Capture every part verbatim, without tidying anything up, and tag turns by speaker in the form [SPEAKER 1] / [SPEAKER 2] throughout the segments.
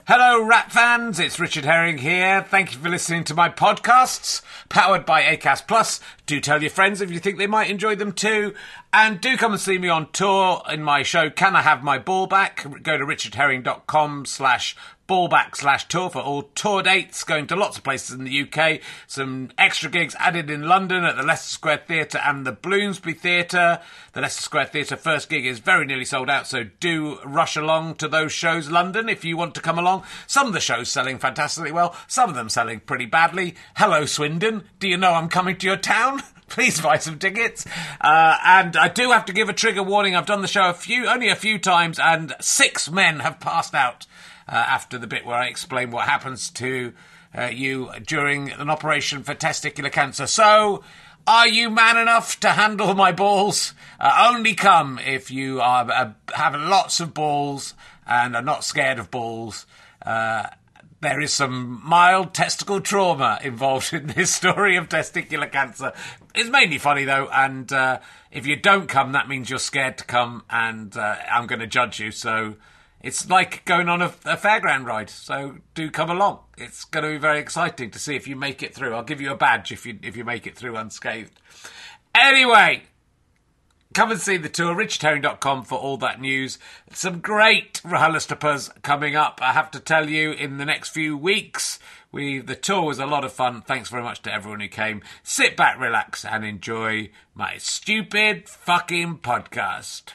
[SPEAKER 1] Hello, Rat fans. It's Richard Herring here. Thank you for listening to my podcasts, powered by Acast Plus. Do tell your friends if you think they might enjoy them too. And do come and see me on tour in my show, Can I Have My Ball Back? Go to richardherring.com slash ballback slash tour for all tour dates, going to lots of places in the U K. Some extra gigs added in London at the Leicester Square Theatre and the Bloomsbury Theatre. The Leicester Square Theatre first gig is very nearly sold out, so do rush along to those shows, London, if you want to come along. Some of the shows selling fantastically well, some of them selling pretty badly. Hello, Swindon. Do you know I'm coming to your town? Please buy some tickets. Uh, and I do have to give a trigger warning. I've done the show a few, only a few times, and six men have passed out uh, after the bit where I explain what happens to uh, you during an operation for testicular cancer. So, are you man enough to handle my balls? Uh, only come if you are uh, have lots of balls and are not scared of balls. Uh, There is some mild testicle trauma involved in this story of testicular cancer. It's mainly funny, though, and uh, if you don't come, that means you're scared to come, and uh, I'm going to judge you. So it's like going on a, a fairground ride, so do come along. It's going to be very exciting to see if you make it through. I'll give you a badge if you if you make it through unscathed. Anyway, come and see the tour, richard herring dot com for all that news. Some great RHLSTPs coming up, I have to tell you, in the next few weeks. We The tour was a lot of fun. Thanks very much to everyone who came. Sit back, relax, and enjoy my stupid fucking podcast.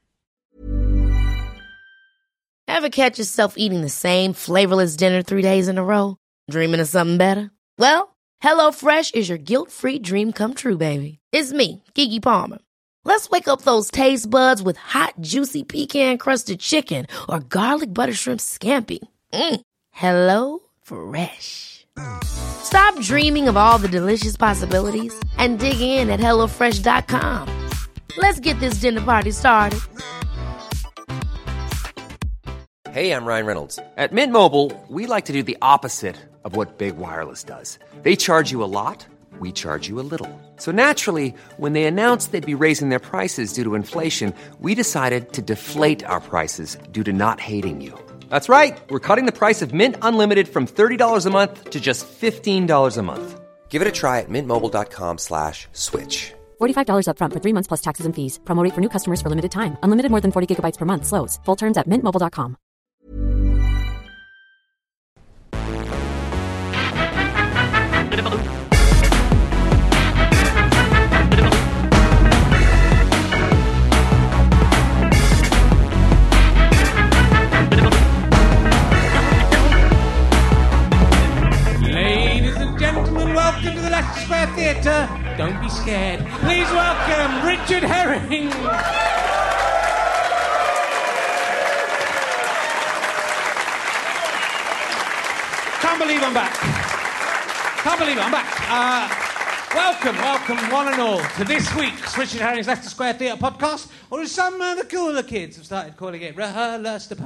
[SPEAKER 2] Ever catch yourself eating the same flavorless dinner three days in a row? Dreaming of something better? Well, HelloFresh is your guilt-free dream come true, baby. It's me, Keke Palmer. Let's wake up those taste buds with hot, juicy pecan-crusted chicken or garlic butter shrimp scampi. Mm. Hello Fresh. Stop dreaming of all the delicious possibilities and dig in at hello fresh dot com. Let's get this dinner party started.
[SPEAKER 3] Hey, I'm Ryan Reynolds. At Mint Mobile, we like to do the opposite of what Big Wireless does. They charge you a lot. We charge you a little. So naturally, when they announced they'd be raising their prices due to inflation, we decided to deflate our prices due to not hating you. That's right. We're cutting the price of Mint Unlimited from thirty dollars a month to just fifteen dollars a month. Give it a try at mintmobile.com slash switch.
[SPEAKER 4] forty-five dollars up front for three months plus taxes and fees. Promo rate for new customers for limited time. Unlimited more than forty gigabytes per month. Slows full terms at mint mobile dot com.
[SPEAKER 5] Welcome to the Leicester Square Theatre. Don't be scared. Please welcome Richard Herring. Can't believe I'm back. Can't believe I'm back. Uh, welcome, welcome, one and all, to this week's Richard Herring's Leicester Square Theatre podcast, or as some of the cooler kids have started calling it, RHLSTP.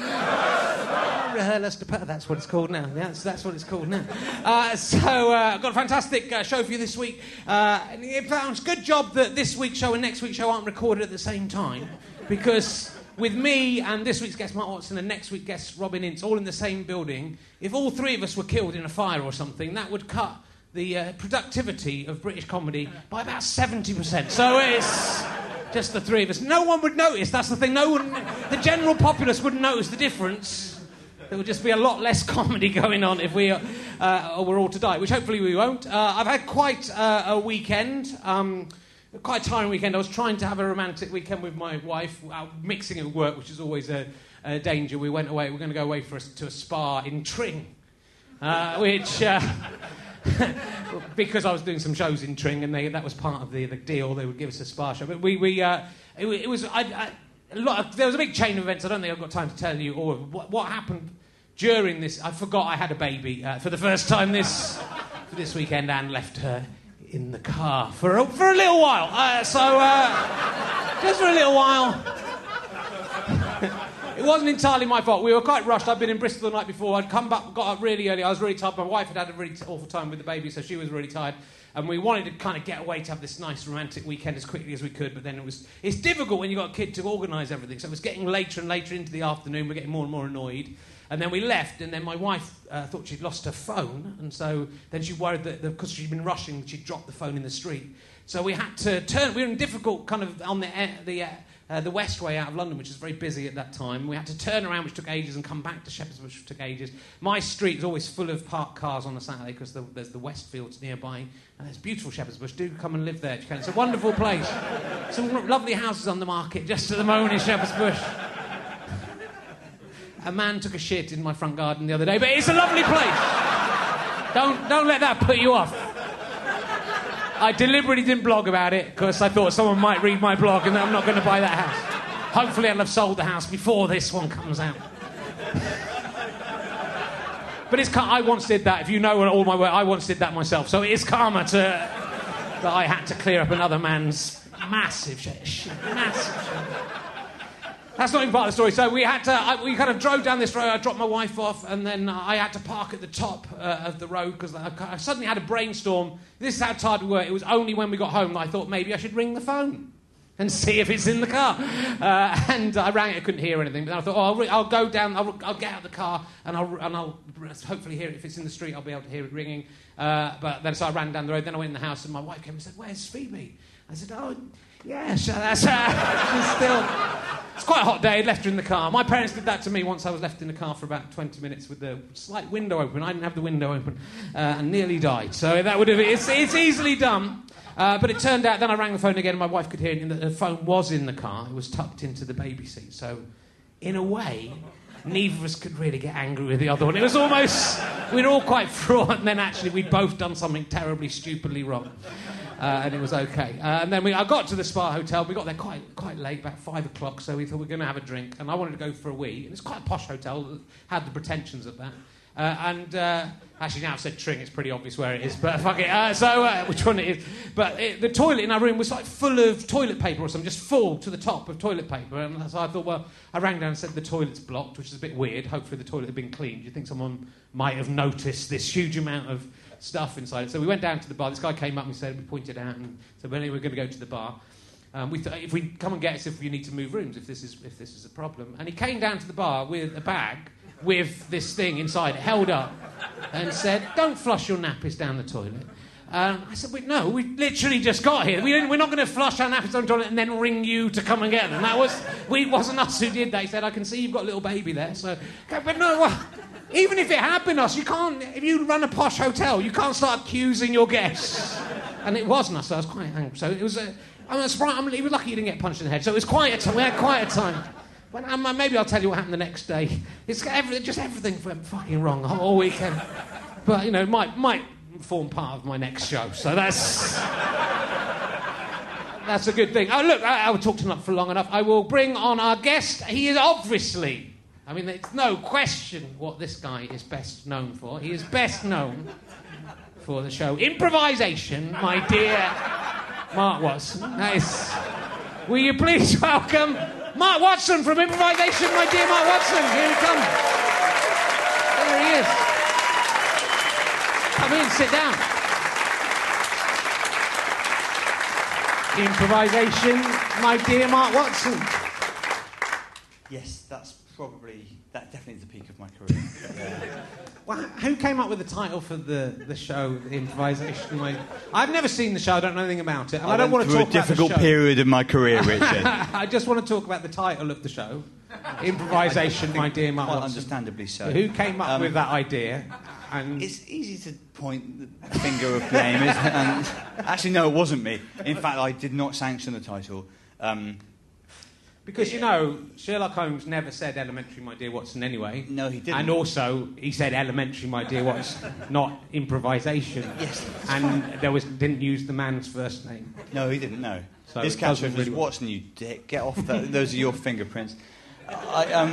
[SPEAKER 5] RHLSTP, that's what it's called now. That's, that's what it's called now. Uh, so, uh, I've got a fantastic uh, show for you this week. Uh, and it sounds good job that this week's show and next week's show aren't recorded at the same time, because with me and this week's guest, Mark Watson, and next week's guest, Robin Ince, all in the same building, if all three of us were killed in a fire or something, that would cut the uh, productivity of British comedy by about seventy percent. So it's just the three of us. No one would notice, that's the thing. No one, the general populace wouldn't notice the difference. There would just be a lot less comedy going on if we uh, uh, were all to die, which hopefully we won't. Uh, I've had quite uh, a weekend, um, quite a tiring weekend. I was trying to have a romantic weekend with my wife, uh, mixing it with work, which is always a, a danger. We went away, we're going to go away for a, to a spa in Tring, uh, which... Uh, because I was doing some shows in Tring, and they, that was part of the, the deal. They would give us a spa show. But we, we uh, it, it was I, I, a lot of, there was a big chain of events. I don't think I've got time to tell you all of what, what happened during this. I forgot I had a baby uh, for the first time this for this weekend, and left her in the car for a, for a little while. Uh, so uh, just for a little while. It wasn't entirely my fault. We were quite rushed. I'd been in Bristol the night before. I'd come back, got up really early. I was really tired. My wife had had a really awful time with the baby, so she was really tired. And we wanted to kind of get away to have this nice romantic weekend as quickly as we could, but then it was... It's difficult when you've got a kid to organise everything, so it was getting later and later into the afternoon. We're getting more and more annoyed. And then we left, and then my wife uh, thought she'd lost her phone, and so then she worried that because she'd been rushing, she'd dropped the phone in the street. So we had to turn. We were in difficult kind of on the the uh, uh, the west way out of London, which was very busy at that time. We had to turn around, which took ages, and come back to Shepherd's Bush, which took ages. My street is always full of parked cars on a Saturday because the, there's the Westfields nearby, and it's beautiful Shepherd's Bush. Do come and live there if you can. It's a wonderful place. Some lovely houses on the market just at the moment in Shepherd's Bush. A man took a shit in my front garden the other day, but it's a lovely place. Don't don't let that put you off. I deliberately didn't blog about it because I thought someone might read my blog and I'm not going to buy that house. Hopefully I'll have sold the house before this one comes out. But it's I once did that. If you know all my work, I once did that myself. So it is karma to that I had to clear up another man's massive shit. shit massive shit. That's not even part of the story. So we had to, I, we kind of drove down this road. I dropped my wife off, and then I had to park at the top uh, of the road because I, I suddenly had a brainstorm. This is how tired we were. It was only when we got home that I thought maybe I should ring the phone and see if it's in the car. Uh, and I rang it. I couldn't hear anything. But then I thought, oh, I'll, re- I'll go down. I'll, I'll get out of the car, and I'll, and I'll hopefully hear it. If it's in the street, I'll be able to hear it ringing. Uh, but then so I ran down the road. Then I went in the house, and my wife came and said, "Where's Phoebe?" I said, "Oh, yeah, so that's her." She's still. It's quite a hot day. I'd left her in the car. My parents did that to me once. I was left in the car for about twenty minutes with the slight window open. I didn't have the window open uh, and nearly died. So that would have. It's, it's easily done. Uh, but it turned out. Then I rang the phone again, and my wife could hear it. And the phone was in the car. It was tucked into the baby seat. So, in a way, neither of us could really get angry with the other one. It was almost we were all quite fraught, and then actually we'd both done something terribly, stupidly wrong. Uh, and it was okay. Uh, and then we, I got to the Spa Hotel. We got there quite quite late, about five o'clock, so we thought we were going to have a drink. And I wanted to go for a wee. And it's quite a posh hotel that had the pretensions of that. Uh, and uh, actually, now I've said Tring, it's pretty obvious where it is. But fuck it. Uh, so, uh, which one it is? But it, the toilet in our room was like full of toilet paper or something, just full to the top of toilet paper. And so I thought, well, I rang down and said the toilet's blocked, which is a bit weird. Hopefully the toilet had been cleaned. You think someone might have noticed this huge amount of stuff inside it. So we went down to the bar. This guy came up and said, we pointed out and said, well, anyway, we're going to go to the bar. Um, we thought, if we come and get us if you need to move rooms, if this is if this is a problem. And he came down to the bar with a bag with this thing inside it, held up, and said, don't flush your nappies down the toilet. Um, I said, wait, no, we literally just got here. We didn't, we're not going to flush our nappies down the toilet and then ring you to come and get them. That was, we wasn't us who did that. He said, I can see you've got a little baby there. So, but no, well, even if it had been us, you can't, if you run a posh hotel, you can't start accusing your guests. And it wasn't us, so I was quite angry. So it was a, I'm surprised, I'm, he was lucky he didn't get punched in the head. So it was quite a time, we had quite a time. But um, maybe I'll tell you what happened the next day. It's every, just everything went fucking wrong the whole weekend. But, you know, it might, might form part of my next show. So that's... that's a good thing. Oh, look, I, I will talk to him for long enough. I will bring on our guest. He is obviously... I mean, it's no question what this guy is best known for. He is best known for the show Improvisation, my dear Mark Watson. Nice. Will you please welcome Mark Watson from Improvisation, my dear Mark Watson. Here he comes. There he is. Come in, sit down. Improvisation, my dear Mark Watson.
[SPEAKER 6] Yes, that's probably, that definitely is the peak of my career. Yeah.
[SPEAKER 5] Well, who came up with the title for the, the show, the Improvisation? My... I've never seen the show, I don't know anything about it. And I, I don't want to talk about the show.
[SPEAKER 6] a difficult period of my career, Richard.
[SPEAKER 5] I just want to talk about the title of the show, Improvisation, my dear Mark
[SPEAKER 6] Quite
[SPEAKER 5] Watson.
[SPEAKER 6] understandably so.
[SPEAKER 5] Who came up um, with that idea? And...
[SPEAKER 6] It's easy to point the finger of blame, isn't it? And actually, no, it wasn't me. In fact, I did not sanction the title. Um,
[SPEAKER 5] Because, you know, Sherlock Holmes never said elementary, my dear Watson, anyway.
[SPEAKER 6] No, he didn't.
[SPEAKER 5] And also, he said elementary, my dear Watson, not improvisation.
[SPEAKER 6] Yes.
[SPEAKER 5] And there was didn't use the man's first name.
[SPEAKER 6] No, he didn't, no.
[SPEAKER 5] So
[SPEAKER 6] His catchphrase was, really Watson, you dick, get off that. Those are your fingerprints. I, um...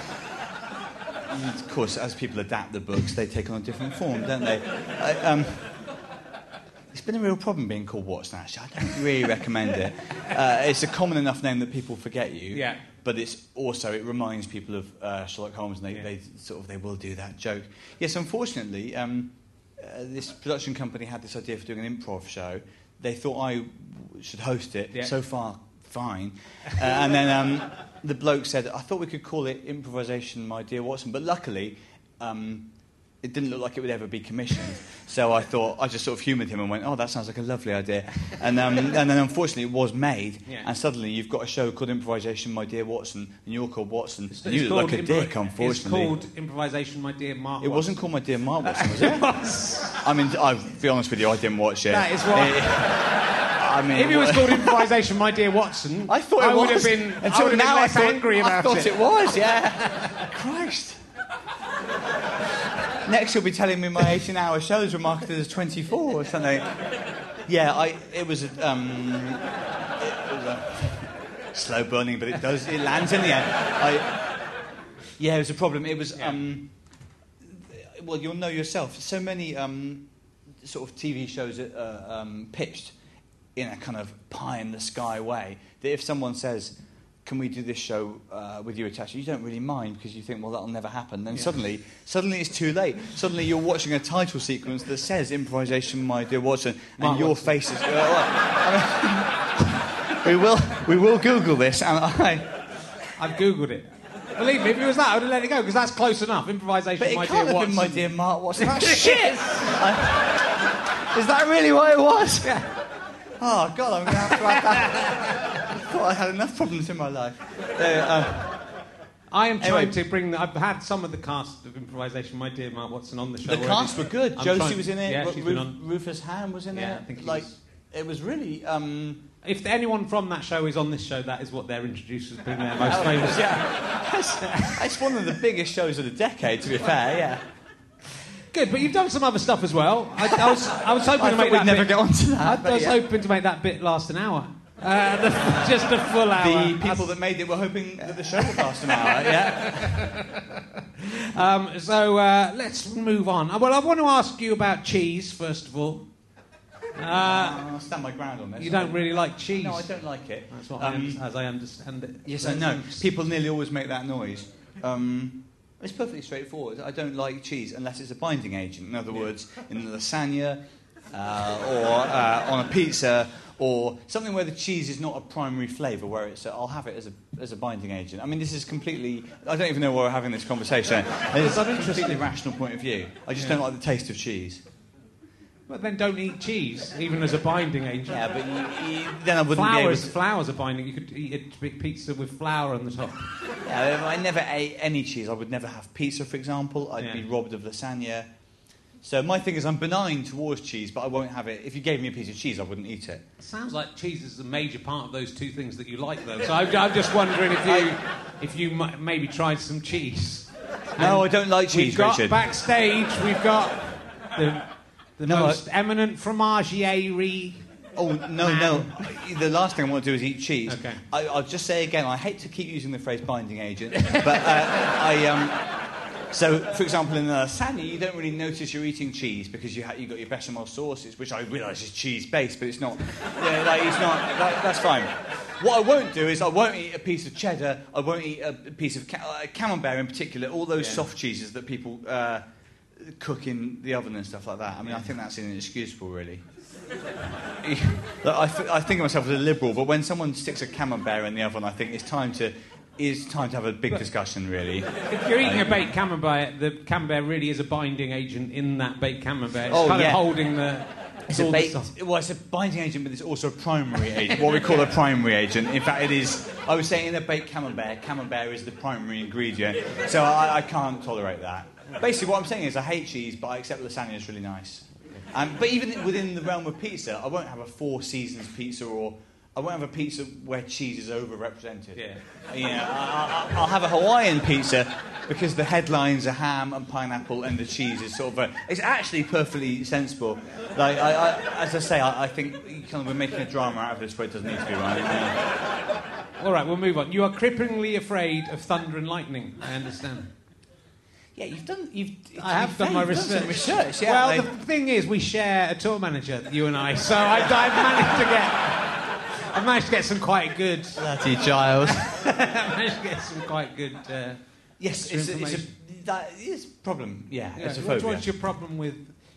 [SPEAKER 6] Of course, as people adapt the books, they take on a different form, don't they? I, um... It's been a real problem being called Watson, actually. I don't really recommend it. Uh, it's a common enough name that people forget you.
[SPEAKER 5] Yeah.
[SPEAKER 6] But it's also, it reminds people of uh, Sherlock Holmes, and they, yeah. they sort of, they will do that joke. Yes, unfortunately, um, uh, this production company had this idea for doing an improv show. They thought I should host it.
[SPEAKER 5] Yeah.
[SPEAKER 6] So far, fine. Uh, and then um, the bloke said, I thought we could call it Improvisation, My Dear Watson. But luckily, um, it didn't look like it would ever be commissioned. So I thought, I just sort of humoured him and went, oh, that sounds like a lovely idea. And, um, and then unfortunately it was made. Yeah. And suddenly you've got a show called Improvisation, My Dear Watson, and you're called Watson.
[SPEAKER 5] It's,
[SPEAKER 6] and you
[SPEAKER 5] it's
[SPEAKER 6] look like a
[SPEAKER 5] impro-
[SPEAKER 6] dick, unfortunately.
[SPEAKER 5] It's called Improvisation, My Dear Mark
[SPEAKER 6] It
[SPEAKER 5] Watson.
[SPEAKER 6] wasn't called My Dear Mark Watson, was it?
[SPEAKER 5] It was.
[SPEAKER 6] I mean, I'll be honest with you, I didn't watch it.
[SPEAKER 5] That is what...
[SPEAKER 6] It, I mean,
[SPEAKER 5] if it was
[SPEAKER 6] what,
[SPEAKER 5] called Improvisation, My Dear Watson,
[SPEAKER 6] I thought it
[SPEAKER 5] I would
[SPEAKER 6] was.
[SPEAKER 5] have been,
[SPEAKER 6] Until
[SPEAKER 5] I would have
[SPEAKER 6] now
[SPEAKER 5] been less
[SPEAKER 6] I thought,
[SPEAKER 5] angry about
[SPEAKER 6] I thought
[SPEAKER 5] it.
[SPEAKER 6] it was, yeah. Christ. Next you'll be telling me my eighteen-hour shows were marketed as twenty-four or something. Yeah, I. It was a... Um, it was a slow burning, but it does... It lands in the end. I, yeah, it was a problem. It was... Um, well, you'll know yourself. So many... Um, sort of T V shows uh, um, pitched in a kind of pie-in-the-sky way, that if someone says, can we do this show uh, with you attached, you don't really mind because you think, well, that'll never happen. Then yeah. suddenly, suddenly it's too late. Suddenly you're watching a title sequence that says Improvisation, My Dear Watson, and
[SPEAKER 5] Mark
[SPEAKER 6] your
[SPEAKER 5] Watson.
[SPEAKER 6] face is... Uh, well, I mean, we, will, we will Google this, and I...
[SPEAKER 5] I've Googled it. Believe me, if it was that, I would have let it go, because that's close enough. Improvisation,
[SPEAKER 6] But it
[SPEAKER 5] My
[SPEAKER 6] can't
[SPEAKER 5] Dear
[SPEAKER 6] have been
[SPEAKER 5] Watson.
[SPEAKER 6] My Dear Mark Watson. That's shit! I, is that really what it was?
[SPEAKER 5] Yeah.
[SPEAKER 6] Oh, God, I'm going to have to add that. I thought I had enough problems in my life. Uh, uh,
[SPEAKER 5] I am trying
[SPEAKER 6] anyway.
[SPEAKER 5] to bring... The, I've had some of the cast of Improvisation, My Dear Mark Watson, on the show
[SPEAKER 6] the
[SPEAKER 5] already.
[SPEAKER 6] cast were good.
[SPEAKER 5] I'm
[SPEAKER 6] Josie
[SPEAKER 5] trying-
[SPEAKER 6] was in it.
[SPEAKER 5] Yeah,
[SPEAKER 6] Ru-
[SPEAKER 5] she's
[SPEAKER 6] Ru-
[SPEAKER 5] been on...
[SPEAKER 6] Rufus Ham was in
[SPEAKER 5] Yeah,
[SPEAKER 6] it.
[SPEAKER 5] I think he
[SPEAKER 6] like,
[SPEAKER 5] was-
[SPEAKER 6] it was really... Um,
[SPEAKER 5] If anyone from that show is on this show, that is what they're introduced as being their most famous.
[SPEAKER 6] yeah. It's, it's one of the biggest shows of the decade, to be fair, yeah.
[SPEAKER 5] Good, but you've done some other stuff as well. I, I was, I was hoping
[SPEAKER 6] I
[SPEAKER 5] to
[SPEAKER 6] thought
[SPEAKER 5] make
[SPEAKER 6] we'd
[SPEAKER 5] that
[SPEAKER 6] never
[SPEAKER 5] bit,
[SPEAKER 6] get onto that.
[SPEAKER 5] I,
[SPEAKER 6] but
[SPEAKER 5] was
[SPEAKER 6] yeah.
[SPEAKER 5] hoping to make that bit last an hour. Uh, the, just a full hour.
[SPEAKER 6] The people that made it were hoping that the show would last an hour, yeah.
[SPEAKER 5] Um, so uh, let's move on. Uh, Well, I want to ask you about cheese, first of all. Uh,
[SPEAKER 6] I'll stand my ground on this.
[SPEAKER 5] you don't really like cheese.
[SPEAKER 6] No, I don't like it.
[SPEAKER 5] That's what
[SPEAKER 6] Um,
[SPEAKER 5] I, un- as I understand it.
[SPEAKER 6] Yes, I know. People nearly always make that noise. Um, it's perfectly straightforward. I don't like cheese unless it's a binding agent. In other words, in the lasagna, uh, or uh, on a pizza, or something where the cheese is not a primary flavour, where it's a, I'll have it as a as a binding agent. I mean, this is completely... I don't even know why we're having this conversation. It's a completely rational point of view. I just
[SPEAKER 5] Yeah.
[SPEAKER 6] don't like the taste of cheese.
[SPEAKER 5] But then don't eat cheese, even as a binding agent.
[SPEAKER 6] Yeah, but you, you, then I wouldn't
[SPEAKER 5] Flowers,
[SPEAKER 6] be able to...
[SPEAKER 5] flowers are binding. You could eat a big pizza with flour on the top.
[SPEAKER 6] Yeah, if I never ate any cheese. I would never have pizza, for example. I'd
[SPEAKER 5] Yeah.
[SPEAKER 6] be robbed of lasagna. So my thing is I'm benign towards cheese, but I won't have it. If you gave me a piece of cheese, I wouldn't eat it.
[SPEAKER 5] It sounds like cheese is a major part of those two things that you like, though. So I'm, I'm just wondering if you, if you m- maybe tried some cheese.
[SPEAKER 6] No, I don't like cheese,
[SPEAKER 5] We've got
[SPEAKER 6] Richard.
[SPEAKER 5] backstage. We've got the the
[SPEAKER 6] No,
[SPEAKER 5] most eminent fromagieri.
[SPEAKER 6] Oh, no,
[SPEAKER 5] Man.
[SPEAKER 6] no. The last thing I want to do is eat cheese.
[SPEAKER 5] Okay.
[SPEAKER 6] I, I'll just say again, I hate to keep using the phrase binding agent, but uh, I... Um, so, for example, in a lasagna, you don't really notice you're eating cheese because you ha- you've got your bechamel sauces, which I realise is cheese-based, but it's not... Yeah, like, it's not... That, that's fine. What I won't do is I won't eat a piece of cheddar, I won't eat a piece of... Ca- uh, camembert in particular, all those
[SPEAKER 5] Yeah.
[SPEAKER 6] soft cheeses that people uh, cook in the oven and stuff like that. I mean, I think that's inexcusable, really. Look, I, th- I think of myself as a liberal, but when someone sticks a camembert in the oven, I think it's time to it's time to have a big discussion, really.
[SPEAKER 5] If you're eating a baked camembert, the camembert really is a binding agent in that baked camembert. It's
[SPEAKER 6] Oh,
[SPEAKER 5] kind
[SPEAKER 6] yeah.
[SPEAKER 5] of holding the...
[SPEAKER 6] It's
[SPEAKER 5] all
[SPEAKER 6] a
[SPEAKER 5] the
[SPEAKER 6] baked,
[SPEAKER 5] stuff.
[SPEAKER 6] well, it's a binding agent, but it's also a primary agent, what we call a primary agent. In fact, it is. I was saying in a baked camembert, camembert is the primary ingredient, so I, I can't tolerate that. Basically, what I'm saying is I hate cheese, but I accept lasagna is really nice. Um, but even within the realm of pizza, I won't have a Four Seasons pizza, or I won't have a pizza where cheese is overrepresented.
[SPEAKER 5] Yeah.
[SPEAKER 6] You know, I, I, I'll have a Hawaiian pizza because the headlines are ham and pineapple, and the cheese is sort of a... It's actually perfectly sensible. Like, I, I, as I say, I, I think you kind of we're making a drama out of this where it doesn't need to be, right? Yeah.
[SPEAKER 5] All right, we'll move on. You are cripplingly afraid of thunder and lightning, I understand.
[SPEAKER 6] Yeah, you've done... You've,
[SPEAKER 5] I have done my
[SPEAKER 6] you've
[SPEAKER 5] research.
[SPEAKER 6] Done some research, yeah.
[SPEAKER 5] well,
[SPEAKER 6] like-
[SPEAKER 5] the thing is, we share a tour manager, you and I, so I, I've managed to get... I've managed to get some quite good...
[SPEAKER 6] Bloody Giles.
[SPEAKER 5] I've managed to get some quite good... Uh,
[SPEAKER 6] Yes, it's a, it's a,
[SPEAKER 5] information.
[SPEAKER 6] that is a problem, yeah,
[SPEAKER 5] yeah,
[SPEAKER 6] it's a
[SPEAKER 5] what-
[SPEAKER 6] phobia.
[SPEAKER 5] What's your problem with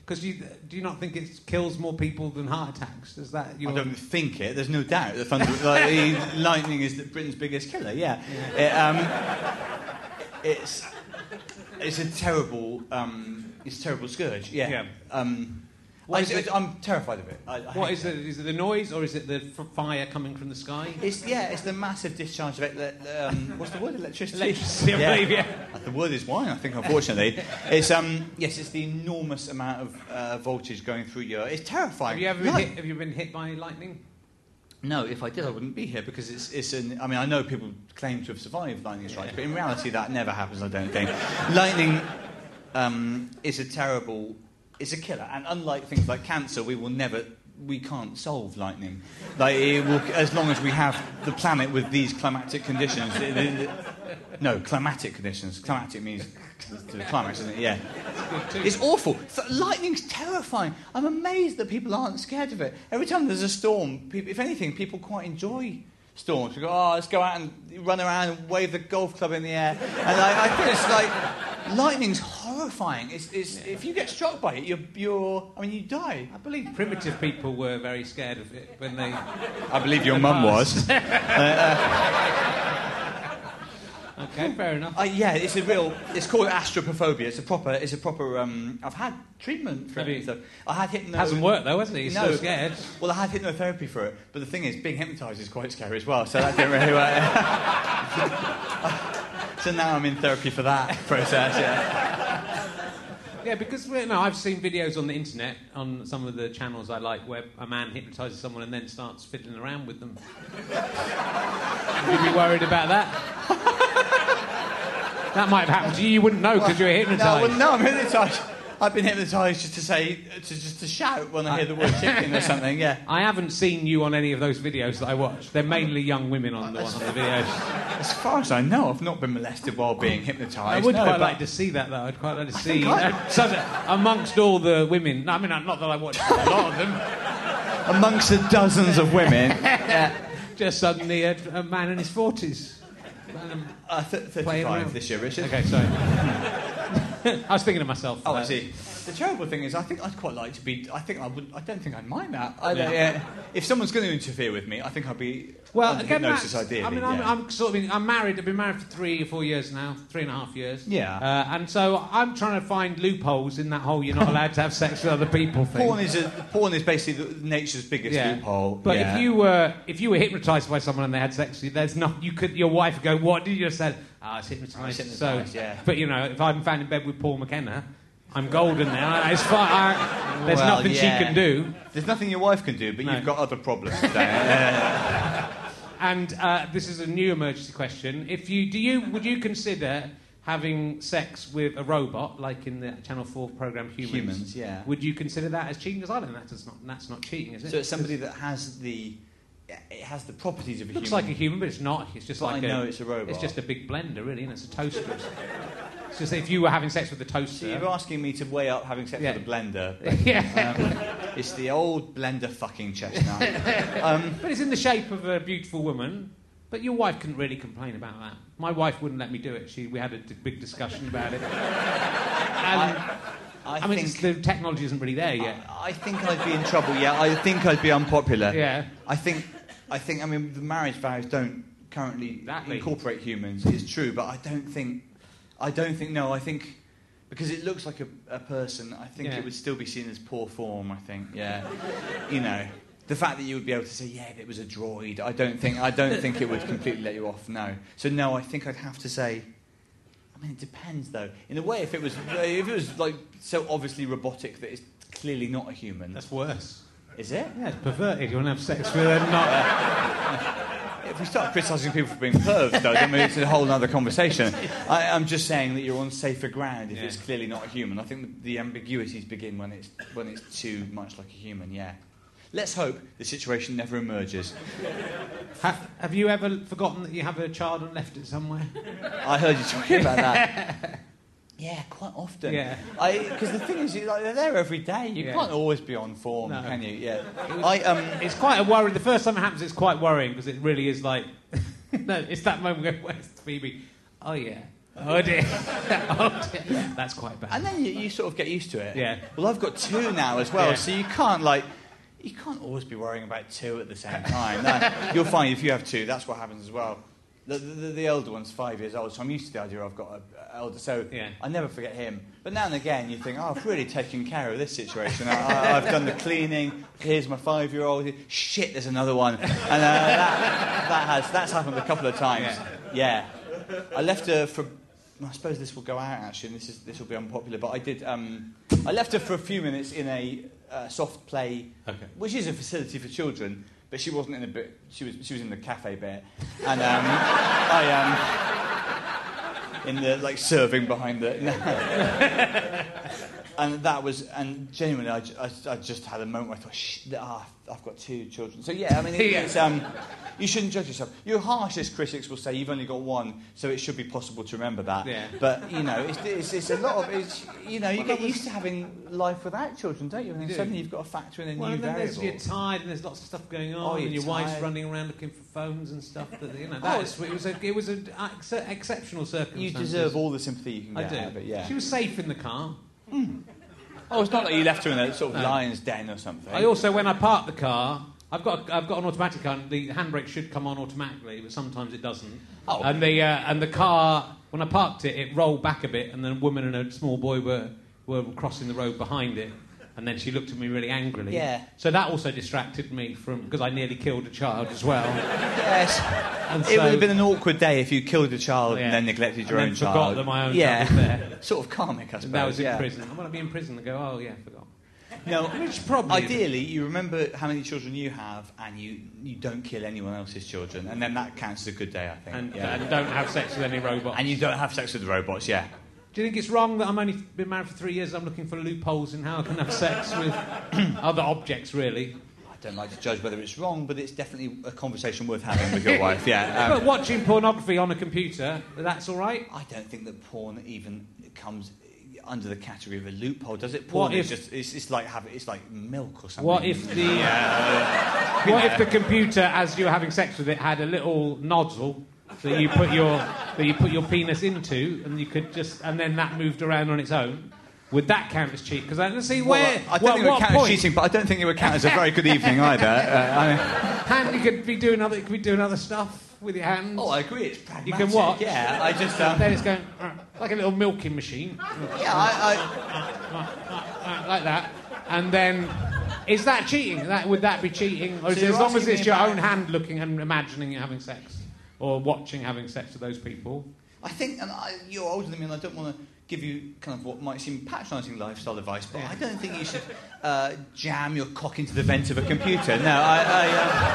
[SPEAKER 5] Because you do you not think it kills more people than heart attacks? Is that your...
[SPEAKER 6] I don't think it. There's no doubt. The thunder, like, the lightning is the, Britain's biggest killer. Yeah, yeah. It, um, it's it's a terrible um, it's a terrible scourge. Yeah.
[SPEAKER 5] Yeah.
[SPEAKER 6] Um,
[SPEAKER 5] What
[SPEAKER 6] I,
[SPEAKER 5] is it?
[SPEAKER 6] I'm terrified of it. I, I
[SPEAKER 5] What
[SPEAKER 6] hate
[SPEAKER 5] is it? Is it the noise or is it the f- fire coming from the sky?
[SPEAKER 6] It's yeah, it's the massive discharge of ele- um, what's the word? Electricity.
[SPEAKER 5] Electricity, I believe, yeah.
[SPEAKER 6] The word is wine, I think. Unfortunately, it's um yes, it's the enormous amount of uh, voltage going through your. It's terrifying.
[SPEAKER 5] Have you ever been
[SPEAKER 6] Like-
[SPEAKER 5] hit, have you been hit by lightning?
[SPEAKER 6] No, if I did, I wouldn't be here because it's it's an. I mean, I know people claim to have survived lightning strikes, but in reality, that never happens. I don't think. Lightning um, is a terrible. It's a killer, and unlike things like cancer, we will never. We can't solve lightning. Like it will, as long as we have the planet with these climatic conditions. It- it- it- no, climatic conditions. Climatic means to the climax, isn't it? Yeah. It's awful. Th- Lightning's terrifying. I'm amazed that people aren't scared of it. Every time there's a storm, people, if anything, people quite enjoy storms. We go, oh, let's go out and run around and wave the golf club in the air. And I, I think it's like, lightning's horrifying. It's, it's, yeah. If you get struck by it, you're, you're, I mean, you die.
[SPEAKER 5] I believe primitive people were very scared of it when they...
[SPEAKER 6] I believe your mum was. uh, uh,
[SPEAKER 5] Okay, fair enough.
[SPEAKER 6] Uh, yeah, it's a real. It's called astropophobia. It's a proper. It's a proper. Um, I've had treatment for
[SPEAKER 5] Have
[SPEAKER 6] it.
[SPEAKER 5] you?
[SPEAKER 6] So I had hypno.
[SPEAKER 5] Hasn't worked though, hasn't it? You're
[SPEAKER 6] No.
[SPEAKER 5] still scared.
[SPEAKER 6] Well, I had hypnotherapy for it, but the thing is, being hypnotised is quite scary as well. So that didn't really work. So now I'm in therapy for that process. Yeah.
[SPEAKER 5] Yeah, because you know, I've seen videos on the internet on some of the channels I like where a man hypnotises someone and then starts fiddling around with them. Would you be worried about that? That might have happened to you. You wouldn't know because you were hypnotised.
[SPEAKER 6] No, well, no, I'm hypnotised. I've been hypnotised just to say, to just to shout when I hear the word chicken or something. Yeah.
[SPEAKER 5] I haven't seen you on any of those videos that I watch. They're mainly young women on the, on the videos.
[SPEAKER 6] As far as I know, I've not been molested while being hypnotised.
[SPEAKER 5] I would
[SPEAKER 6] no,
[SPEAKER 5] quite
[SPEAKER 6] but-
[SPEAKER 5] like to see that, though. I'd quite like to see.
[SPEAKER 6] think I-
[SPEAKER 5] uh, so that amongst all the women, no, I mean, not that I watch a lot of them,
[SPEAKER 6] amongst the dozens of women. Yeah.
[SPEAKER 5] just suddenly a, a man in his forties. Um,
[SPEAKER 6] Uh, th-
[SPEAKER 5] Playing around.
[SPEAKER 6] thirty-five this year, Richard.
[SPEAKER 5] okay, sorry. I was thinking of myself.
[SPEAKER 6] Oh, I
[SPEAKER 5] uh,
[SPEAKER 6] see. The terrible thing is, I think I'd quite like to be. I think I would. I don't think I'd mind that. I,
[SPEAKER 5] Yeah.
[SPEAKER 6] yeah. If someone's going to interfere with me, I think I'd be.
[SPEAKER 5] Well,
[SPEAKER 6] under
[SPEAKER 5] again,
[SPEAKER 6] hypnosis
[SPEAKER 5] Matt,
[SPEAKER 6] ideally.
[SPEAKER 5] I mean, I'm,
[SPEAKER 6] yeah.
[SPEAKER 5] I'm sort of. I'm married. I've been married for three or four years now, three and a half years.
[SPEAKER 6] Yeah.
[SPEAKER 5] Uh, and so I'm trying to find loopholes in that whole "you're not allowed to have sex with other people" thing.
[SPEAKER 6] Porn is a, porn is basically the, nature's biggest
[SPEAKER 5] Yeah.
[SPEAKER 6] loophole.
[SPEAKER 5] But
[SPEAKER 6] yeah.
[SPEAKER 5] if you were if you were hypnotised by someone and they had sex with you, there's not. You could. Your wife would go, "What did you just say?" Ah, oh, it's hypnotised.
[SPEAKER 6] I was hypnotised,
[SPEAKER 5] so,
[SPEAKER 6] yeah.
[SPEAKER 5] But you know, if I'm found in bed with Paul McKenna, I'm golden now. It's fine. I, there's
[SPEAKER 6] Well,
[SPEAKER 5] nothing
[SPEAKER 6] yeah.
[SPEAKER 5] she can do.
[SPEAKER 6] There's nothing your wife can do, but
[SPEAKER 5] No.
[SPEAKER 6] you've got other problems. don't you? Yeah.
[SPEAKER 5] And uh, this is a new emergency question. If you do, you would you consider having sex with a robot, like in the Channel Four program Humans?
[SPEAKER 6] Humans, yeah.
[SPEAKER 5] Would you consider that as cheating? Because I don't think that's not that's not cheating, is it?
[SPEAKER 6] So it's somebody that has the. It has the properties of a
[SPEAKER 5] looks
[SPEAKER 6] human.
[SPEAKER 5] like a human, but it's not. It's just
[SPEAKER 6] But
[SPEAKER 5] like
[SPEAKER 6] I
[SPEAKER 5] a,
[SPEAKER 6] know it's a robot.
[SPEAKER 5] It's just a big blender, really, and it's a toaster. It's just if you were having sex with a
[SPEAKER 6] So
[SPEAKER 5] toaster.
[SPEAKER 6] you're asking me to weigh up having sex
[SPEAKER 5] Yeah.
[SPEAKER 6] with a blender.
[SPEAKER 5] yeah.
[SPEAKER 6] Um, it's the old blender fucking chestnut. Um,
[SPEAKER 5] But it's in the shape of a beautiful woman. But your wife couldn't really complain about that. My wife wouldn't let me do it. She, we had a d- big discussion about it. And
[SPEAKER 6] I, I,
[SPEAKER 5] I, mean,
[SPEAKER 6] think,
[SPEAKER 5] it's, the technology isn't really there yet.
[SPEAKER 6] I, I think I'd be in trouble. Yeah, I think I'd be unpopular.
[SPEAKER 5] Yeah.
[SPEAKER 6] I think, I think. I mean, the marriage vows don't currently
[SPEAKER 5] Exactly.
[SPEAKER 6] incorporate humans. It's true, but I don't think. I don't think. No, I think because it looks like a, a person. I think
[SPEAKER 5] Yeah.
[SPEAKER 6] it would still be seen as poor form. I think. Yeah. You know. The fact that you would be able to say, yeah, if it was a droid, I don't think I don't think it would completely let you off. No. So no, I think I'd have to say. I mean, it depends though. In a way, if it was if it was like so obviously robotic that it's clearly not a human.
[SPEAKER 5] That's worse.
[SPEAKER 6] Is it?
[SPEAKER 5] Yeah, it's perverted. You want to have sex with a not...
[SPEAKER 6] If we start criticising people for being pervs, though, then it's a whole other conversation. I, I'm just saying that you're on safer ground if
[SPEAKER 5] Yeah.
[SPEAKER 6] it's clearly not a human. I think the, the ambiguities begin when it's when it's too much like a human. Yeah. Let's hope the situation never emerges.
[SPEAKER 5] have, have you ever forgotten that you have a child and left it somewhere?
[SPEAKER 6] I heard you talking about that. Yeah, quite often.
[SPEAKER 5] Yeah.
[SPEAKER 6] Because the thing is, you- like, they're there every day. You
[SPEAKER 5] Yeah.
[SPEAKER 6] can't always be on form,
[SPEAKER 5] No.
[SPEAKER 6] can you? Yeah. I um.
[SPEAKER 5] It's quite a worry. The first time it happens, it's quite worrying because it really is like... no, it's that moment where where's Phoebe? Oh, yeah. Oh dear. Oh dear. That's quite bad.
[SPEAKER 6] And then you, you sort of get used to it.
[SPEAKER 5] Yeah.
[SPEAKER 6] Well, I've got two now as well,
[SPEAKER 5] Yeah.
[SPEAKER 6] so you can't, like, you can't always be worrying about two at the same time. No, you'll find if you have two, that's what happens as well. The, the, the elder one's five years old, so I'm used to the idea I've got an elder, so
[SPEAKER 5] Yeah.
[SPEAKER 6] I never forget him. But now and again, you think, oh, I've really taken care of this situation. I, I, I've done the cleaning. Here's my five-year-old. Shit, there's another one. And uh, that, that has that's happened a couple of times. Yeah. yeah. I left her for... I suppose this will go out, actually, and this is this will be unpopular, but I did... Um, I left her for a few minutes in a uh, soft play,
[SPEAKER 5] okay.
[SPEAKER 6] which is a facility for children, but she wasn't in a bit... She was, she was in the cafe bit. And um, I... Um, in the, like, serving behind the... and that was... And genuinely, I, I, I just had a moment where I thought, shh, ah, I've got two children. So, yeah, I mean, it, it's... Um, you shouldn't judge yourself. Your harshest critics will say you've only got one, so it should be possible to remember that.
[SPEAKER 5] Yeah.
[SPEAKER 6] But, you know, it's, it's, it's a lot of... It's, you know, you get used to having life without children, don't you? And then
[SPEAKER 5] You do.
[SPEAKER 6] suddenly you've got to factor in a
[SPEAKER 5] Well,
[SPEAKER 6] new
[SPEAKER 5] and then
[SPEAKER 6] variable.
[SPEAKER 5] there's, you're tired and there's lots of stuff going on
[SPEAKER 6] Oh, you're
[SPEAKER 5] and your wife's
[SPEAKER 6] tired.
[SPEAKER 5] running around looking for phones and stuff. That, you know,
[SPEAKER 6] Oh,
[SPEAKER 5] that's, it was a, it was an ex- exceptional
[SPEAKER 6] You
[SPEAKER 5] circumstance.
[SPEAKER 6] deserve all the sympathy you can
[SPEAKER 5] I
[SPEAKER 6] get
[SPEAKER 5] do.
[SPEAKER 6] out of it, yeah.
[SPEAKER 5] She was safe in the car.
[SPEAKER 6] Oh, it's not like you left her in a sort of
[SPEAKER 5] No.
[SPEAKER 6] lion's den or something.
[SPEAKER 5] I also, when I park the car, I've got I've got an automatic car. And the handbrake should come on automatically, but sometimes it doesn't.
[SPEAKER 6] Oh.
[SPEAKER 5] And the uh, and the car, when I parked it, it rolled back a bit, and then a woman and a small boy were were crossing the road behind it. And then she looked at me really angrily.
[SPEAKER 6] Yeah.
[SPEAKER 5] So that also distracted me from because I nearly killed a child as well.
[SPEAKER 6] Yes.
[SPEAKER 5] And
[SPEAKER 6] It
[SPEAKER 5] so-
[SPEAKER 6] would have been an awkward day if you killed a child
[SPEAKER 5] Yeah.
[SPEAKER 6] and then neglected your
[SPEAKER 5] And
[SPEAKER 6] own
[SPEAKER 5] then forgot
[SPEAKER 6] child.
[SPEAKER 5] that my own
[SPEAKER 6] yeah.
[SPEAKER 5] child was there.
[SPEAKER 6] Sort of karmic, I suppose.
[SPEAKER 5] And that was in
[SPEAKER 6] yeah.
[SPEAKER 5] prison. I want to be in prison and go, oh yeah, I forgot.
[SPEAKER 6] No,
[SPEAKER 5] Which probably
[SPEAKER 6] ideally, you remember how many children you have and you, you don't kill anyone else's children, and then that counts as a good day, I think.
[SPEAKER 5] And,
[SPEAKER 6] yeah.
[SPEAKER 5] and don't have sex with any robots.
[SPEAKER 6] And you don't have sex with the robots, yeah.
[SPEAKER 5] Do you think it's wrong that I'm only been married for three years? I'm looking for loopholes in how I can have sex with other objects, really.
[SPEAKER 6] I don't like to judge whether it's wrong, but it's definitely a conversation worth having with your wife, yeah. Um,
[SPEAKER 5] But watching pornography on a computer, that's all right.
[SPEAKER 6] I don't think that porn even comes under the category of a loophole, does it?
[SPEAKER 5] What
[SPEAKER 6] Porn is
[SPEAKER 5] if-
[SPEAKER 6] just it's, it's like have it's like milk or something.
[SPEAKER 5] What if the what if the computer, as you're having sex with it, had a little nozzle that you put your that you put your penis into, and you could just and then that moved around on its own? Would that count as cheating? Because I don't see
[SPEAKER 6] Well,
[SPEAKER 5] where.
[SPEAKER 6] I don't
[SPEAKER 5] what,
[SPEAKER 6] think it would
[SPEAKER 5] what
[SPEAKER 6] count
[SPEAKER 5] point?
[SPEAKER 6] as cheating, but I don't think it would count as a very good evening either. Uh, I mean,
[SPEAKER 5] Hand, you could be doing other. You could be doing other stuff with your hands.
[SPEAKER 6] oh, I agree. It's pragmatic.
[SPEAKER 5] You can watch.
[SPEAKER 6] Yeah, I just um,
[SPEAKER 5] Then it's going uh, like a little milking machine,
[SPEAKER 6] yeah, I,
[SPEAKER 5] uh, like that, and then. Is that cheating? That would that be cheating? Or is
[SPEAKER 6] So
[SPEAKER 5] it, as
[SPEAKER 6] you're
[SPEAKER 5] long as
[SPEAKER 6] asking
[SPEAKER 5] it's
[SPEAKER 6] me
[SPEAKER 5] your
[SPEAKER 6] about-
[SPEAKER 5] own hand looking and imagining you having sex, or watching having sex with those people?
[SPEAKER 6] I think, and I, you're older than me, and I don't want to give you kind of what might seem patronising lifestyle advice, but
[SPEAKER 5] Yeah.
[SPEAKER 6] I don't think you should uh, jam your cock into the vent of a computer. No, I. I,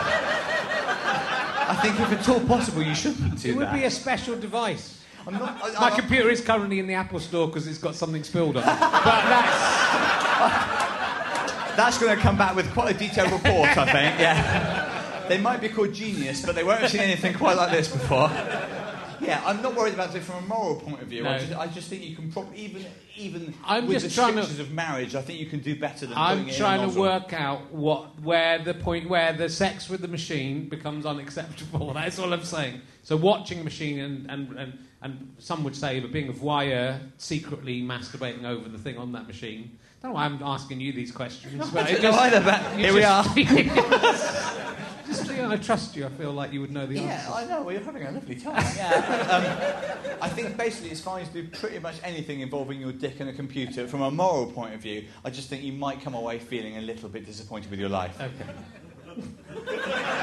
[SPEAKER 6] um, I think if at all possible, you shouldn't do
[SPEAKER 5] It would
[SPEAKER 6] that.
[SPEAKER 5] be a special device.
[SPEAKER 6] I'm not, I,
[SPEAKER 5] My
[SPEAKER 6] I,
[SPEAKER 5] computer is currently in the Apple Store because it's got something spilled on it. But that's
[SPEAKER 6] That's going to come back with quite a detailed report, I think. Yeah, they might be called Genius, but they won't have seen anything quite like this before. Yeah, I'm not worried about it from a moral point of view.
[SPEAKER 5] No.
[SPEAKER 6] I, just, I just think you can probably even even
[SPEAKER 5] I'm
[SPEAKER 6] with
[SPEAKER 5] just
[SPEAKER 6] the
[SPEAKER 5] trying to-
[SPEAKER 6] strictures of marriage, I think you can do better than
[SPEAKER 5] I'm
[SPEAKER 6] putting it
[SPEAKER 5] trying
[SPEAKER 6] in a
[SPEAKER 5] to
[SPEAKER 6] nozzle.
[SPEAKER 5] work out what where the point where the sex with the machine becomes unacceptable. That's all I'm saying. So watching a machine and and, and, and some would say but being a voyeur, secretly masturbating over the thing on that machine. I don't know why I'm asking you these questions.
[SPEAKER 6] I
[SPEAKER 5] but
[SPEAKER 6] don't
[SPEAKER 5] it
[SPEAKER 6] know
[SPEAKER 5] just-
[SPEAKER 6] either, but
[SPEAKER 5] you
[SPEAKER 6] here we are.
[SPEAKER 5] just- Just, you know, I trust you. I feel like you would know the
[SPEAKER 6] Yeah,
[SPEAKER 5] answer.
[SPEAKER 6] I know. Well, you're having a lovely time. Yeah. um, I think basically it's fine to do pretty much anything involving your dick and a computer. From a moral point of view, I just think you might come away feeling a little bit disappointed with your life.
[SPEAKER 5] Okay.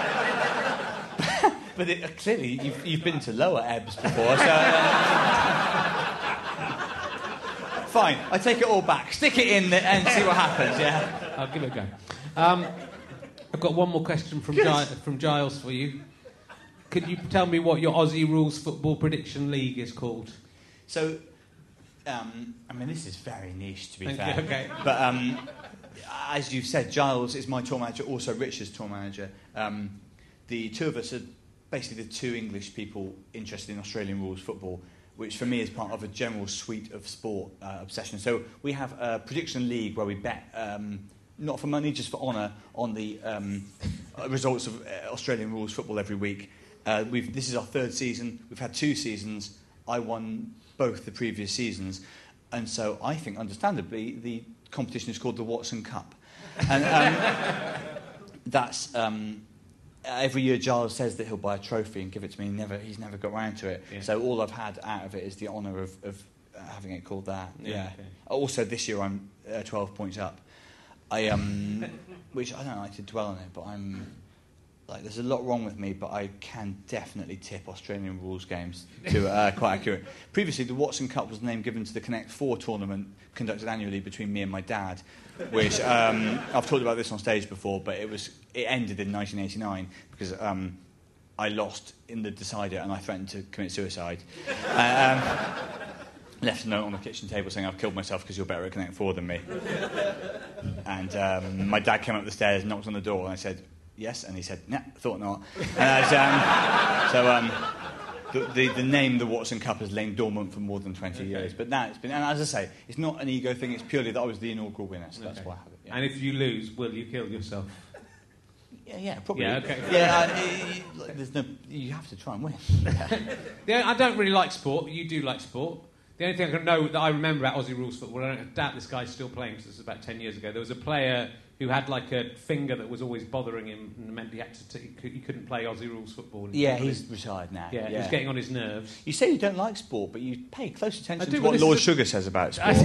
[SPEAKER 6] But it, uh, clearly, you've, you've been to lower ebbs before, so. Uh, fine, I take it all back. Stick it in and see what happens, yeah?
[SPEAKER 5] I'll give it a go. Um, I've got one more question from, Gi- from Giles for you. Could you tell me what your Aussie Rules Football Prediction League is called?
[SPEAKER 6] So, um, I mean, this is very niche, to be
[SPEAKER 5] Thank
[SPEAKER 6] fair.
[SPEAKER 5] you, okay.
[SPEAKER 6] But um, as you've said, Giles is my tour manager, also Richard's tour manager. Um, the two of us are basically the two English people interested in Australian rules football, which for me is part of a general suite of sport uh, obsession. So we have a prediction league where we bet, um, not for money, just for honour, on the um, results of uh, Australian rules football every week. Uh, we've, this is our third season. We've had two seasons. I won both the previous seasons. And so I think, understandably, the competition is called the Watson Cup. And um, that's... Um, every year Giles says that he'll buy a trophy and give it to me. He never, he's never got round to it. Yeah. So all I've had out of it is the honour of, of having it called that. Yeah. yeah. Okay. Also, this year I'm uh, twelve points up. I um, which I don't like to dwell on it, but I'm... Like, there's a lot wrong with me, but I can definitely tip Australian rules games to uh, quite accurate. Previously, the Watson Cup was the name given to the Connect Four tournament conducted annually between me and my dad, which um, I've talked about this on stage before, but it was it ended in nineteen eighty-nine because um, I lost in the decider and I threatened to commit suicide. Uh, um, left a note on the kitchen table saying I've killed myself because you're better at Connect Four than me. And um, my dad came up the stairs, knocked on the door, and I said, yes, and he said, nah, thought not. And I was, um, so um, the, the, the name, the Watson Cup, has lain dormant for more than twenty okay. years. But now it's been, and as I say, it's not an ego thing, it's purely that I was the inaugural winner, so okay. that's why I have it. Yeah.
[SPEAKER 5] And if you lose, will you kill yourself?
[SPEAKER 6] Yeah, yeah, probably.
[SPEAKER 5] Yeah, okay.
[SPEAKER 6] Yeah, uh, you, there's no, you have to try and win.
[SPEAKER 5] Yeah, I don't really like sport, but you do like sport. The only thing I can know that I remember about Aussie rules football, I don't doubt this guy's still playing, because this was about ten years ago. There was a player who had like a finger that was always bothering him and meant he had to t- he couldn't play Aussie rules football.
[SPEAKER 6] Yeah, he's retired now.
[SPEAKER 5] Yeah, yeah, it was getting on his nerves.
[SPEAKER 6] You say you don't like sport, but you pay close attention
[SPEAKER 5] do,
[SPEAKER 6] to what Lord Sugar says about sport.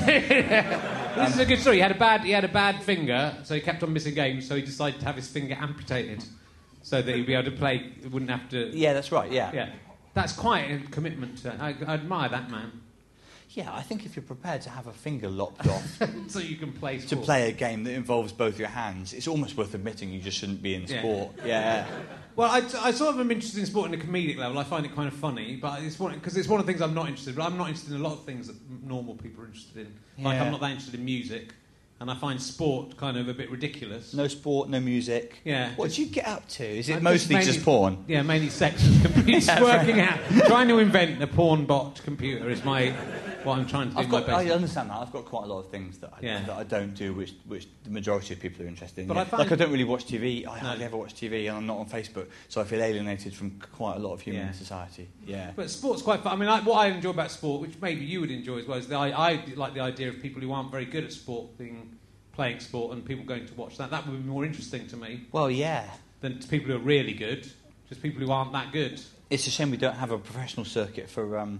[SPEAKER 5] yeah. This um, is a good story. He had a bad he had a bad finger, so he kept on missing games. So he decided to have his finger amputated, so that he'd be able to play. Wouldn't have to.
[SPEAKER 6] Yeah, that's right. Yeah,
[SPEAKER 5] yeah, that's quite a commitment. To, I, I admire that man.
[SPEAKER 6] Yeah, I think if you're prepared to have a finger lopped off
[SPEAKER 5] so you can play sport.
[SPEAKER 6] to play a game that involves both your hands, it's almost worth admitting you just shouldn't be in sport. Yeah. yeah.
[SPEAKER 5] Well, I, I sort of am interested in sport in a comedic level. I find it kind of funny, but it's one because it's one of the things I'm not interested in. But I'm not interested in a lot of things that normal people are interested in. Yeah. Like I'm not that interested in music, and I find sport kind of a bit ridiculous.
[SPEAKER 6] No sport, no music.
[SPEAKER 5] Yeah.
[SPEAKER 6] What do you get up to? Is it I'm mostly just, mainly, just porn?
[SPEAKER 5] Yeah, mainly sex and computers. yeah, working out, trying to invent a porn bot computer is my. What I'm trying to do.
[SPEAKER 6] I've got,
[SPEAKER 5] my
[SPEAKER 6] I understand that. I've got quite a lot of things that I,
[SPEAKER 5] yeah.
[SPEAKER 6] that I don't do, which, which the majority of people are interested in.
[SPEAKER 5] But
[SPEAKER 6] yeah.
[SPEAKER 5] I find
[SPEAKER 6] like I don't really watch T V. I
[SPEAKER 5] no.
[SPEAKER 6] hardly ever watch T V, and I'm not on Facebook, so I feel alienated from quite a lot of human
[SPEAKER 5] yeah.
[SPEAKER 6] society. Yeah.
[SPEAKER 5] But sport's quite fun. I mean, I, what I enjoy about sport, which maybe you would enjoy as well, is that I, I like the idea of people who aren't very good at sport being playing sport and people going to watch that. That would be more interesting to me.
[SPEAKER 6] Well, yeah.
[SPEAKER 5] Than to people who are really good, just people who aren't that good.
[SPEAKER 6] It's a shame we don't have a professional circuit for. Um,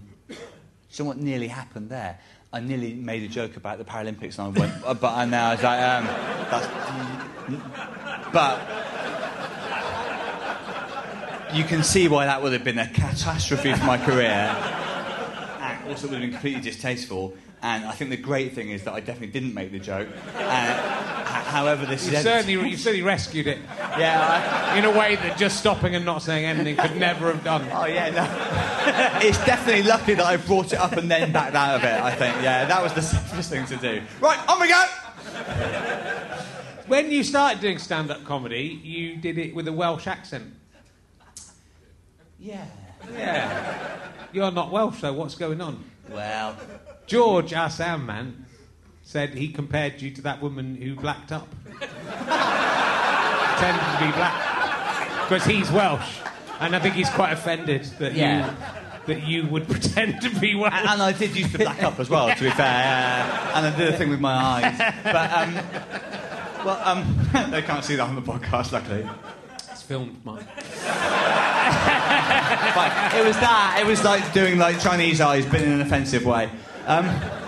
[SPEAKER 6] so what nearly happened there? I nearly made a joke about the Paralympics, and I went, uh, but I now I was like, um, that's, but you can see why that would have been a catastrophe for my career, and also would have been completely distasteful. And I think the great thing is that I definitely didn't make the joke. Uh, however, this
[SPEAKER 5] you
[SPEAKER 6] is
[SPEAKER 5] certainly you certainly rescued it.
[SPEAKER 6] Yeah, I,
[SPEAKER 5] in a way that just stopping and not saying anything could never have done.
[SPEAKER 6] Oh yeah, no. It's definitely lucky that I brought it up and then backed out of it. I think, yeah, that was the safest thing to do. Right, on we go.
[SPEAKER 5] When you started doing stand-up comedy, you did it with a Welsh accent.
[SPEAKER 6] Yeah.
[SPEAKER 5] Yeah. You're not Welsh, though. What's going on?
[SPEAKER 6] Well.
[SPEAKER 5] George, our sound man, said he compared you to that woman who blacked up. Pretended to be black. Because he's Welsh. And I think he's quite offended that
[SPEAKER 6] yeah.
[SPEAKER 5] you that you would pretend to be Welsh.
[SPEAKER 6] And, and I did use to black up as well, to be fair. Uh, and I did a thing with my eyes. But, um... Well, um... they can't see that on the podcast, luckily.
[SPEAKER 5] It's filmed, Mike.
[SPEAKER 6] But it was that. It was like doing like Chinese eyes, but in an offensive way. Um,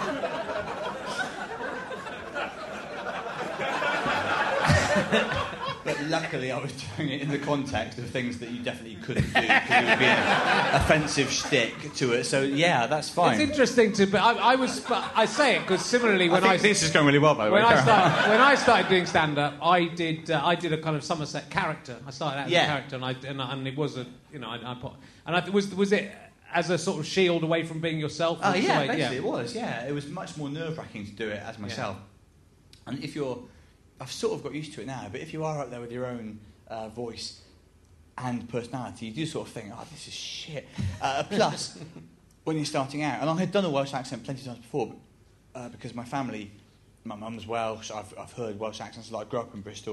[SPEAKER 6] but luckily I was doing it in the context of things that you definitely couldn't do, because it would be an offensive shtick to it. So yeah, that's fine.
[SPEAKER 5] It's interesting to, but I, I was, but I say it because similarly when
[SPEAKER 6] I,
[SPEAKER 5] I
[SPEAKER 6] this is going really well, by the
[SPEAKER 5] when
[SPEAKER 6] way.
[SPEAKER 5] I started, when I started doing stand-up, I did uh, I did a kind of Somerset character. I started out as
[SPEAKER 6] yeah.
[SPEAKER 5] a character, and I and, and it was a you know I, I put and I was was it. As a sort of shield away from being yourself?
[SPEAKER 6] Oh, uh, yeah,
[SPEAKER 5] way,
[SPEAKER 6] basically
[SPEAKER 5] yeah.
[SPEAKER 6] it was, yeah. It was much more nerve-wracking to do it as myself. Yeah. And if you're... I've sort of got used to it now, but if you are up there with your own uh, voice and personality, you do sort of think, oh, this is shit. Uh, plus, when you're starting out, and I had done a Welsh accent plenty of times before, but, uh, because my family, my mum's Welsh, I've, I've heard Welsh accents a lot. I grew up in Bristol,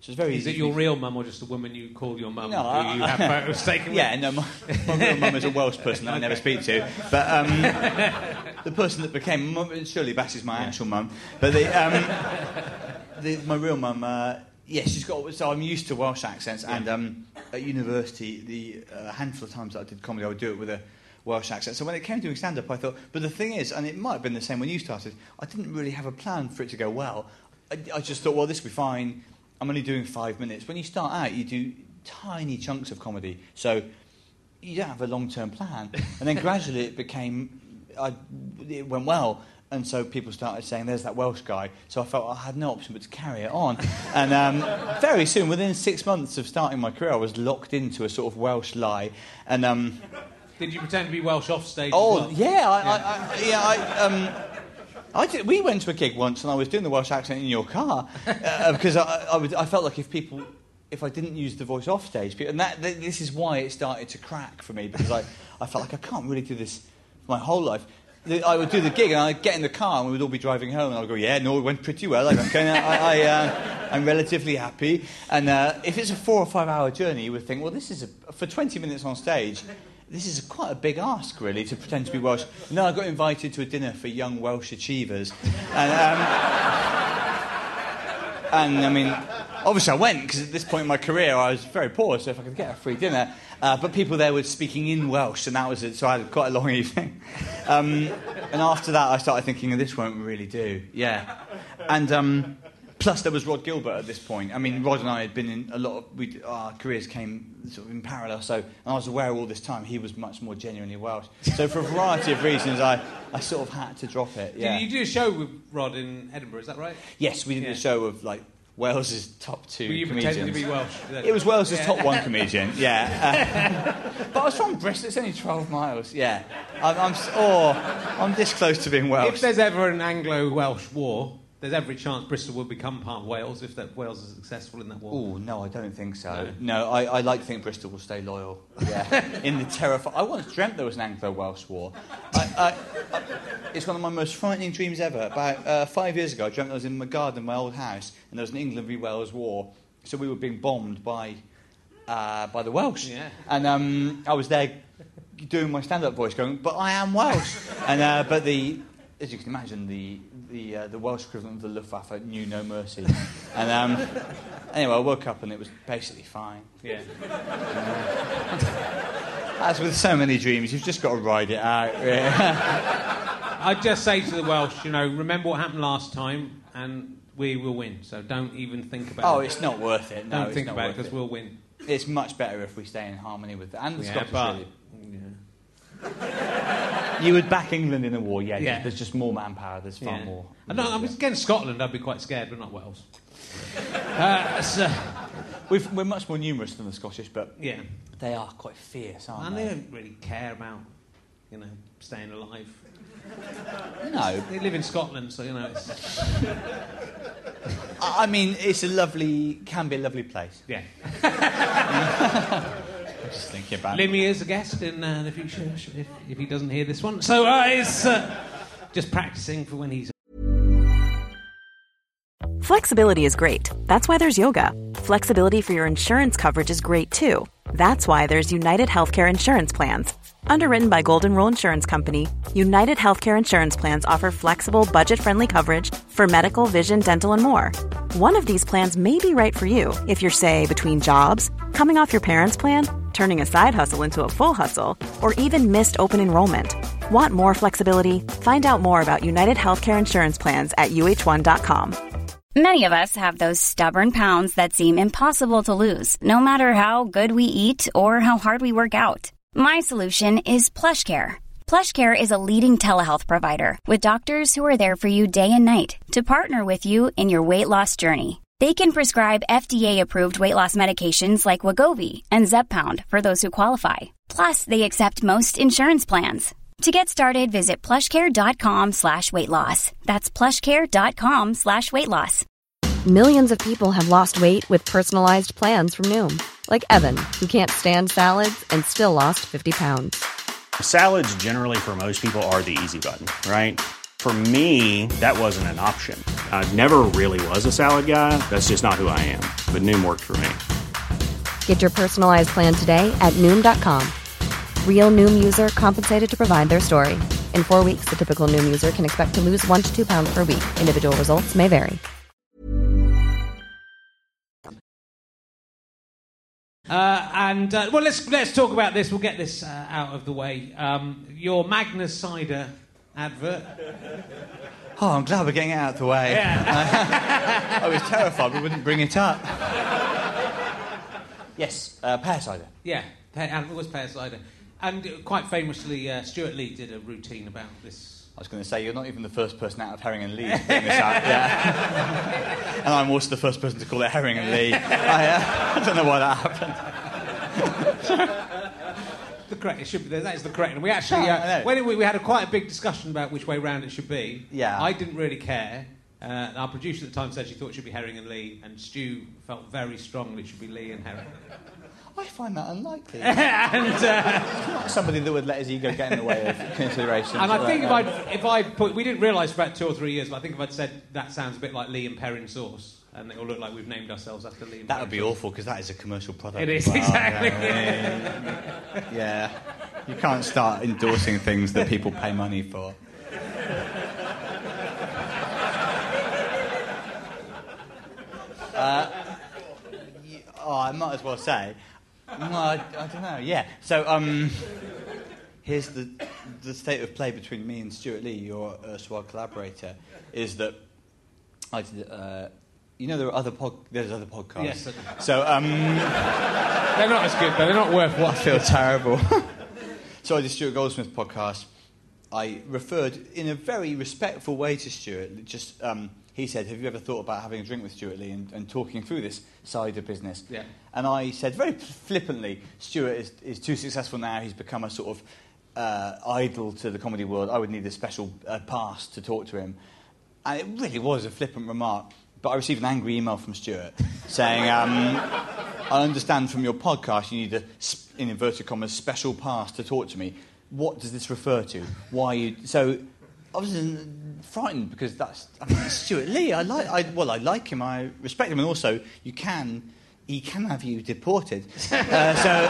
[SPEAKER 6] So it's very
[SPEAKER 5] Is
[SPEAKER 6] easy
[SPEAKER 5] it
[SPEAKER 6] for
[SPEAKER 5] your
[SPEAKER 6] me-
[SPEAKER 5] real mum or just a woman you call your mum
[SPEAKER 6] No,
[SPEAKER 5] who
[SPEAKER 6] I-
[SPEAKER 5] you have photos taken with?
[SPEAKER 6] Yeah, no, my, my real mum is a Welsh person that I never speak to. But um, the person that became mum, Shirley Bass is my
[SPEAKER 5] Yeah.
[SPEAKER 6] actual mum. But the, um, the, my real mum, uh, yeah, she's got. So I'm used to Welsh accents,
[SPEAKER 5] Yeah.
[SPEAKER 6] and um, at university, the uh, handful of times that I did comedy, I would do it with a Welsh accent. So when it came to doing stand-up, I thought. But the thing is, and it might have been the same when you started, I didn't really have a plan for it to go well. I, I just thought, well, this will be fine. I'm only doing five minutes. When you start out, you do tiny chunks of comedy, so you don't have a long-term plan. And then gradually it became, I, it went well, and so people started saying, "There's that Welsh guy." So I felt I had no option but to carry it on. And um, very soon, within six months of starting my career, I was locked into a sort of Welsh lie. And um,
[SPEAKER 5] Did you pretend to be Welsh off stage
[SPEAKER 6] oh
[SPEAKER 5] as well?
[SPEAKER 6] yeah, I, I, I, yeah, I. Um, I did, we went to a gig once and I was doing the Welsh accent in your car uh, because I, I, would, I felt like if people, if I didn't use the voice off stage, people, and that, th- this is why it started to crack for me because I, I felt like I can't really do this for my whole life. The, I would do the gig and I'd get in the car and we would all be driving home and I would go, yeah, no, it went pretty well. I reckon. I, I, uh, I'm relatively happy. And uh, if it's a four or five hour journey, you would think, well, this is a, for twenty minutes on stage. This is quite a big ask, really, to pretend to be Welsh. And then I got invited to a dinner for young Welsh achievers. And, um, and I mean, obviously I went, because at this point in my career I was very poor, so if I could get a free dinner. Uh, but people there were speaking in Welsh, and that was it, so I had quite a long evening. Um, and after that I started thinking, oh, this won't really do. Yeah. And... Um, Plus, there was Rod Gilbert at this point. I mean, Rod and I had been in a lot of... We'd, our careers came sort of in parallel, so... And I was aware all this time he was much more genuinely Welsh. So for a variety of reasons, I, I sort of had to drop it, yeah.
[SPEAKER 5] Did you do a show with Rod in Edinburgh, is that right?
[SPEAKER 6] Yes, we did
[SPEAKER 5] Yeah.
[SPEAKER 6] a show of, like, Wales's top two
[SPEAKER 5] Were you
[SPEAKER 6] comedians.
[SPEAKER 5] pretending to be Welsh?
[SPEAKER 6] It was Wales's top one comedian, yeah. Uh, but I was from Bristol, it's only twelve miles, yeah. I'm, I'm, s- oh, I'm this close to being Welsh.
[SPEAKER 5] If there's ever an Anglo-Welsh war... There's every chance Bristol will become part of Wales if that Wales is successful in that war.
[SPEAKER 6] Oh, no, I don't think so.
[SPEAKER 5] No.
[SPEAKER 6] No, I, I like to think Bristol will stay loyal. Yeah. In the terrifying... I once dreamt there was an Anglo-Welsh war. I, I, I, it's one of my most frightening dreams ever. About uh, five years ago, I dreamt I was in my garden, my old house, and there was an England v Wales war. So we were being bombed by uh, by the Welsh.
[SPEAKER 5] Yeah.
[SPEAKER 6] And um, I was there doing my stand-up voice going, but I am Welsh. and uh, But the... As you can imagine, the the, uh, the Welsh equivalent of the Luftwaffe knew no mercy. And um, anyway, I woke up and it was basically fine.
[SPEAKER 5] Yeah.
[SPEAKER 6] As with so many dreams, you've just got to ride it out.
[SPEAKER 5] I'd just say to the Welsh, you know, remember what happened last time, and we will win. So don't even think about
[SPEAKER 6] Oh,
[SPEAKER 5] it.
[SPEAKER 6] it's not worth it. No,
[SPEAKER 5] don't
[SPEAKER 6] it's
[SPEAKER 5] think
[SPEAKER 6] not
[SPEAKER 5] about it
[SPEAKER 6] worth
[SPEAKER 5] because we'll win.
[SPEAKER 6] It's much better if we stay in harmony with that. And the
[SPEAKER 5] Yeah,
[SPEAKER 6] Scottish
[SPEAKER 5] but
[SPEAKER 6] really.
[SPEAKER 5] yeah.
[SPEAKER 6] You would back England in a war, yeah.
[SPEAKER 5] Yeah.
[SPEAKER 6] There's just more manpower. There's far
[SPEAKER 5] Yeah.
[SPEAKER 6] more.
[SPEAKER 5] I know, I'm against Scotland. I'd be quite scared, but not Wales. uh, so,
[SPEAKER 6] We've, we're much more numerous than the Scottish, but
[SPEAKER 5] yeah,
[SPEAKER 6] they are quite fierce, aren't
[SPEAKER 5] and
[SPEAKER 6] they?
[SPEAKER 5] they don't really care about, you know, staying alive.
[SPEAKER 6] No.
[SPEAKER 5] They live in Scotland, so you know. It's,
[SPEAKER 6] I I mean, it's a lovely, can be a lovely place.
[SPEAKER 5] yeah.
[SPEAKER 6] I'm just thinking about it.
[SPEAKER 5] Limmy is a guest in uh, the future if, if he doesn't hear this one. So uh, it's uh, just practicing for when he's.
[SPEAKER 7] Flexibility is great. That's why there's yoga. Flexibility for your insurance coverage is great too. That's why there's United Healthcare Insurance Plans. Underwritten by Golden Rule Insurance Company, United Healthcare Insurance Plans offer flexible, budget-friendly coverage for medical, vision, dental, and more. One of these plans may be right for you if you're, say, between jobs, coming off your parents' plan, turning a side hustle into a full hustle, or even missed open enrollment. Want more flexibility? Find out more about United Healthcare Insurance Plans at U H one dot com.
[SPEAKER 8] Many of us have those stubborn pounds that seem impossible to lose, no matter how good we eat or how hard we work out. My solution is PlushCare. PlushCare is a leading telehealth provider with doctors who are there for you day and night to partner with you in your weight loss journey. They can prescribe F D A-approved weight loss medications like Wegovy and Zepbound for those who qualify. Plus, they accept most insurance plans. To get started, visit plushcare.com slash weight loss. That's plushcare.com slash weight loss.
[SPEAKER 4] Millions of people have lost weight with personalized plans from Noom. Like Evan, who can't stand salads and still lost fifty pounds.
[SPEAKER 9] Salads generally for most people are the easy button, right? For me, that wasn't an option. I never really was a salad guy. That's just not who I am. But Noom worked for me.
[SPEAKER 4] Get your personalized plan today at Noom dot com. Real Noom user compensated to provide their story. In four weeks, the typical Noom user can expect to lose one to two pounds per week. Individual results may vary.
[SPEAKER 5] Uh, and uh, well, let's let's talk about this. We'll get this uh, out of the way. Um, your Magnus cider advert.
[SPEAKER 6] Oh, I'm glad we're getting it out of the way.
[SPEAKER 5] Yeah.
[SPEAKER 6] I was terrified we wouldn't bring it up. Yes, uh, pear cider.
[SPEAKER 5] Yeah, pear, and it was pear cider. And uh, quite famously, uh, Stuart Lee did a routine about this.
[SPEAKER 6] I was going to say, you're not even the first person out of Herring and Lee to bring this out. Yeah. And I'm also the first person to call it Herring and Lee. I, uh, I don't know why that happened.
[SPEAKER 5] The correct, it should be. That is the correct. And we actually, uh, when we, we had a quite a big discussion about which way round it should be.
[SPEAKER 6] Yeah.
[SPEAKER 5] I didn't really care. Uh, our producer at the time said she thought it should be Herring and Lee, and Stu felt very strongly it should be Lee and Herring.
[SPEAKER 6] I find that unlikely.
[SPEAKER 5] and uh,
[SPEAKER 6] not somebody that would let his ego get in the way of considerations.
[SPEAKER 5] And I think if
[SPEAKER 6] um,
[SPEAKER 5] I'd, if I put, we didn't realise for about two or three years, but I think if I'd said that sounds a bit like Lee and Perrin sauce, and it'll look like we've named ourselves after Lee and
[SPEAKER 6] that would be
[SPEAKER 5] sauce.
[SPEAKER 6] awful, because that is a commercial product.
[SPEAKER 5] It is,
[SPEAKER 6] well.
[SPEAKER 5] exactly.
[SPEAKER 6] Yeah, yeah, yeah. You can't start endorsing things that people pay money for. Uh, oh, I might as well say. Well, I, I don't know. Yeah. So, um, here's the the state of play between me and Stuart Lee, your erstwhile collaborator, is that I did. Uh, you know, there are other pod- there's other podcasts.
[SPEAKER 5] Yes.
[SPEAKER 6] So, um,
[SPEAKER 5] they're not as good, but they're not worth watching.
[SPEAKER 6] I feel terrible. So I did Stuart Goldsmith's podcast. I referred in a very respectful way to Stuart. Just um, he said, "Have you ever thought about having a drink with Stuart Lee and, and talking through this side of business?"
[SPEAKER 5] Yeah.
[SPEAKER 6] And I said very flippantly, "Stuart is, is too successful now. He's become a sort of uh, idol to the comedy world. I would need a special uh, pass to talk to him." And it really was a flippant remark. But I received an angry email from Stuart saying, um, "I understand from your podcast you need a, in inverted commas, special pass to talk to me. What does this refer to? Why are you..." So I was frightened, because that's I mean, Stuart Lee. I like, I, well, I like him. I respect him, and also you can, he can have you deported. Uh, so,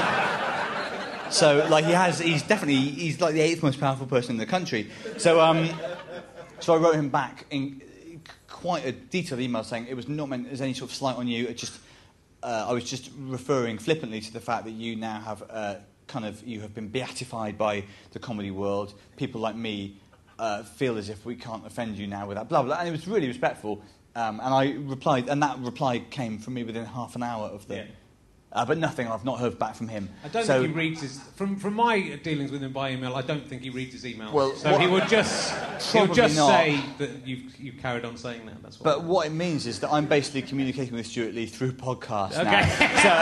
[SPEAKER 6] um, so like he has, he's definitely he's like the eighth most powerful person in the country. So, um, so I wrote him back in quite a detailed email saying it was not meant as any sort of slight on you. It just, uh, I was just referring flippantly to the fact that you now have uh, kind of you have been beatified by the comedy world. People like me uh, feel as if we can't offend you now with that blah blah. And it was really respectful. Um, and I replied, and that reply came from me within half an hour of the.
[SPEAKER 5] Yeah.
[SPEAKER 6] Uh, but nothing. I've not heard back from him.
[SPEAKER 5] I don't
[SPEAKER 6] so,
[SPEAKER 5] think he reads his. From from my dealings with him by email, I don't think he reads his emails.
[SPEAKER 6] Well,
[SPEAKER 5] so
[SPEAKER 6] what,
[SPEAKER 5] he would just he would just
[SPEAKER 6] not.
[SPEAKER 5] say that you've you've carried on saying that. That's what.
[SPEAKER 6] But what it means is that I'm basically communicating with Stuart Lee through podcasts
[SPEAKER 5] okay.
[SPEAKER 6] now. So,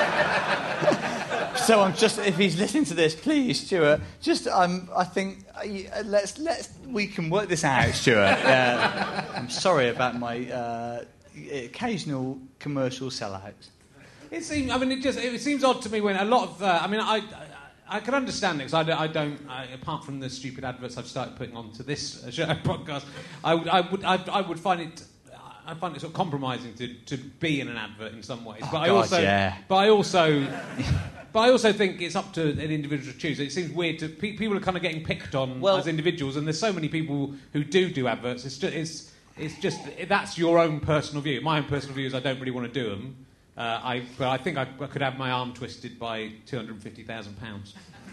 [SPEAKER 6] uh, so I'm just if he's listening to this, please, Stuart. Just um, I think uh, let's let's we can work this out, Stuart. Uh, I'm sorry about my uh, occasional commercial sellouts.
[SPEAKER 5] It seems. I mean, it just. It seems odd to me when a lot of. Uh, I mean, I, I, I can understand it because I, I don't. I, apart from the stupid adverts I've started putting onto this show, podcast, I, would- I would. I, I would find it. I find it sort of compromising to, to be in an advert in some ways.
[SPEAKER 6] Oh,
[SPEAKER 5] but I
[SPEAKER 6] God,
[SPEAKER 5] also.
[SPEAKER 6] yeah.
[SPEAKER 5] But I also. But I also think it's up to an individual to choose. It seems weird to pe- people are kind of getting picked on
[SPEAKER 6] Well-
[SPEAKER 5] as individuals, and there's so many people who do do adverts. It's just. It's. It's just that's your own personal view. My own personal view is I don't really want to do them. Uh, I, but I think I, I could have my arm twisted by two hundred and fifty thousand pounds.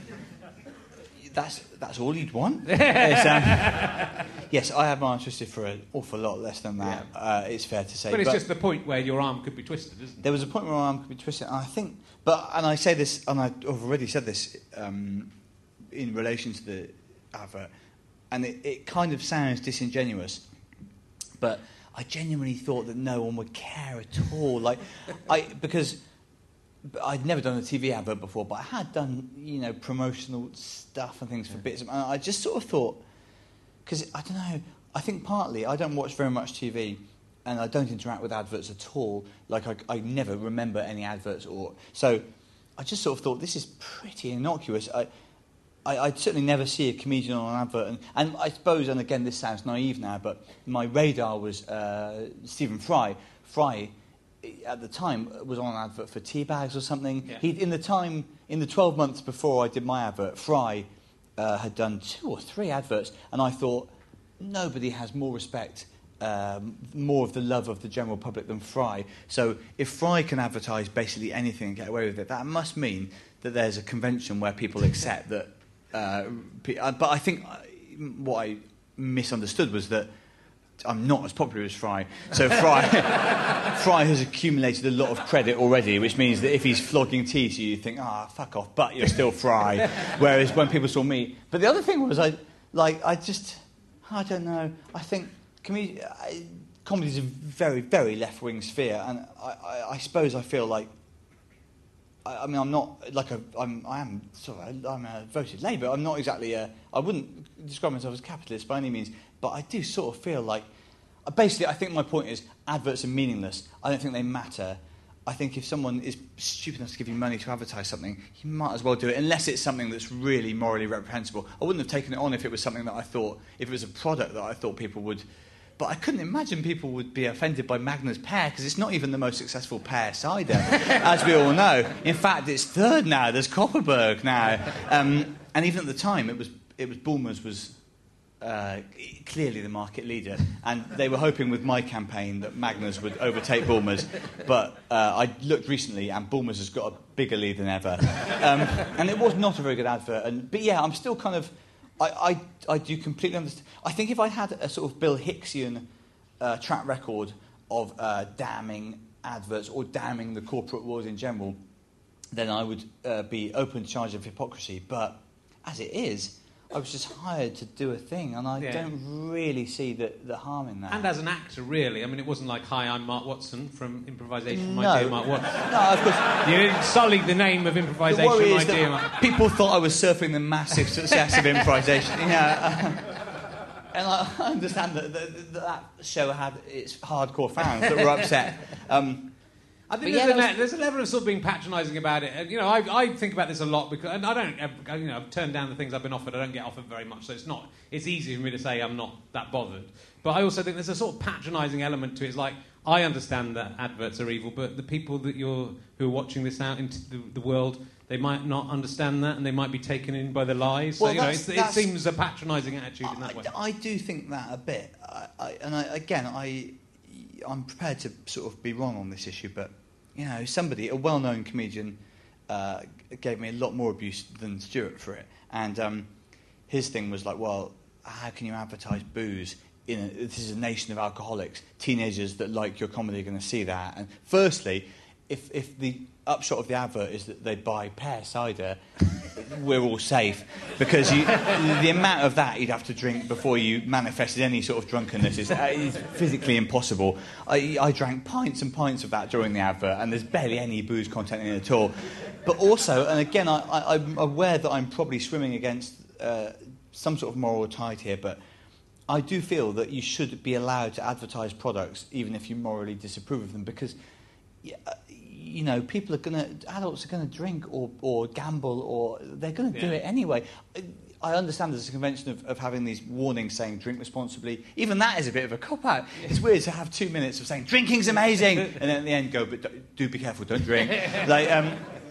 [SPEAKER 6] That's that's all you'd want. It's, um, yes, I have my arm twisted for an awful lot less than that.
[SPEAKER 5] Yeah.
[SPEAKER 6] Uh, it's fair to say.
[SPEAKER 5] But it's just the point where your arm could be twisted, isn't it?
[SPEAKER 6] There was a point where my arm could be twisted, and I think, but and I say this, and I've already said this um, in relation to the advert, and it, it kind of sounds disingenuous, but I genuinely thought that no one would care at all, like I because I'd never done a T V advert before, but I had done you know promotional stuff and things for bits, and I just sort of thought because I don't know, I think partly I don't watch very much T V. And I don't interact with adverts at all. Like, I, I never remember any adverts. or So I just sort of thought, this is pretty innocuous. I, I, I'd certainly never see a comedian on an advert. And, and I suppose, and again, this sounds naive now, but my radar was uh, Stephen Fry. Fry, at the time, was on an advert for tea bags or something.
[SPEAKER 5] Yeah.
[SPEAKER 6] He, in the time, in the twelve months before I did my advert, Fry uh, had done two or three adverts, and I thought, nobody has more respect, um, more of the love of the general public than Fry. So if Fry can advertise basically anything and get away with it, that must mean that there's a convention where people accept that. Uh, but I think what I misunderstood was that I'm not as popular as Fry. So Fry, Fry has accumulated a lot of credit already, which means that if he's flogging tea to you, you think, ah, oh, fuck off, but you're still Fry. Whereas when people saw me... But the other thing was, I like, I just... I don't know. I think comedy, comedy is a very, very left-wing sphere, and I, I, I suppose I feel like... I, I mean, I'm not like a... I'm, I am sort of... I'm a voted Labour. I'm not exactly a... I wouldn't describe myself as capitalist by any means, but I do sort of feel like... Basically, I think my point is adverts are meaningless. I don't think they matter. I think if someone is stupid enough to give you money to advertise something, you might as well do it, unless it's something that's really morally reprehensible. I wouldn't have taken it on if it was something that I thought... If it was a product that I thought people would... But I couldn't imagine people would be offended by Magners Pear, because it's not even the most successful pear cider, as we all know. In fact, it's third now. There's Copperberg now. Um, and even at the time, it was it was Bulmers was uh, clearly the market leader, and they were hoping with my campaign that Magners would overtake Bulmers. But uh, I looked recently, and Bulmers has got a bigger lead than ever. Um, and it was not a very good advert. And, but yeah, I'm still kind of... I, I, I do completely understand. I think if I had a sort of Bill Hicksian uh, track record of uh, damning adverts or damning the corporate world in general, then I would uh, be open to charge of hypocrisy. But as it is, I was just hired to do a thing, and I yeah. don't really see the, the harm in that.
[SPEAKER 5] And as an actor, really. I mean, it wasn't like, hi, I'm Mark Watson from Improvisation,
[SPEAKER 6] no.
[SPEAKER 5] My Dear Mark Watson.
[SPEAKER 6] No, of course.
[SPEAKER 5] You didn't sully the name of Improvisation,
[SPEAKER 6] the
[SPEAKER 5] My Dear Mark.
[SPEAKER 6] People thought I was surfing the massive success of Improvisation. Yeah. And I understand that, that that show had its hardcore fans that were upset. Um,
[SPEAKER 5] I think
[SPEAKER 6] yeah,
[SPEAKER 5] there's, a,
[SPEAKER 6] was...
[SPEAKER 5] there's a level of sort of being patronising about it. And, you know, I, I think about this a lot because and I don't, you know, I've turned down the things I've been offered. I don't get offered very much, so it's not. It's easy for me to say I'm not that bothered. But I also think there's a sort of patronising element to it. It's like I understand that adverts are evil, but the people that you're who are watching this out into the, the world, they might not understand that, and they might be taken in by the lies.
[SPEAKER 6] Well,
[SPEAKER 5] so you know,
[SPEAKER 6] that's,
[SPEAKER 5] it's,
[SPEAKER 6] that's,
[SPEAKER 5] it seems a patronising attitude
[SPEAKER 6] I,
[SPEAKER 5] in that way.
[SPEAKER 6] I do think that a bit, I, I, and I, again, I, I'm prepared to sort of be wrong on this issue, but. You know, somebody, a well-known comedian, uh, gave me a lot more abuse than Stuart for it. And um, his thing was like, well, how can you advertise booze? In a, this is a nation of alcoholics. Teenagers that like your comedy are going to see that. And firstly, if, if the upshot of the advert is that they buy pear cider, we're all safe. Because you, the amount of that you'd have to drink before you manifested any sort of drunkenness is, uh, is physically impossible. I, I drank pints and pints of that during the advert, and there's barely any booze content in it at all. But also, and again, I, I, I'm aware that I'm probably swimming against uh, some sort of moral tide here, but I do feel that you should be allowed to advertise products even if you morally disapprove of them, because... Yeah, you know, people are going to, adults are going to drink or, or gamble, or they're going to yeah. do it anyway. I understand there's a convention of, of having these warnings saying drink responsibly. Even that is a bit of a cop-out. It's weird to have two minutes of saying drinking's amazing, and then at the end go, but do be careful, don't drink. like, um,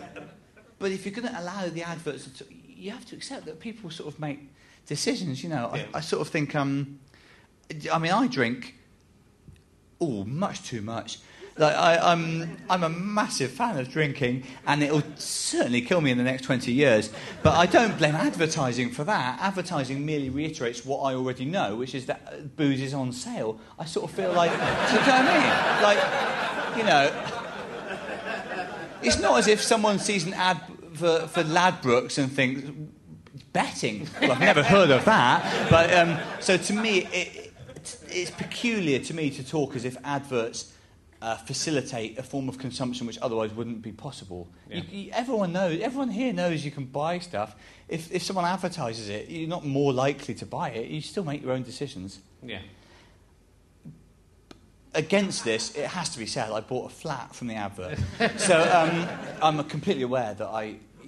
[SPEAKER 6] but if you're going to allow the adverts, to, you have to accept that people sort of make decisions, you know. Yeah. I, I sort of think, um, I mean, I drink, oh, much too much. Like I, I'm, I'm a massive fan of drinking, and it'll certainly kill me in the next twenty years. But I don't blame advertising for that. Advertising merely reiterates what I already know, which is that booze is on sale. I sort of feel like, do you know what I mean? Like, you know, it's not as if someone sees an ad for, for Ladbrokes and thinks, betting. Well, I've never heard of that. But um, so to me, it, it's peculiar to me to talk as if adverts Uh, facilitate a form of consumption which otherwise wouldn't be possible. Yeah. You, you, everyone knows, everyone here knows you can buy stuff. If, if someone advertises it, you're not more likely to buy it. You still make your own decisions.
[SPEAKER 5] Yeah.
[SPEAKER 6] Against this, it has to be said, I bought a flat from the advert. so um, I'm completely aware that I,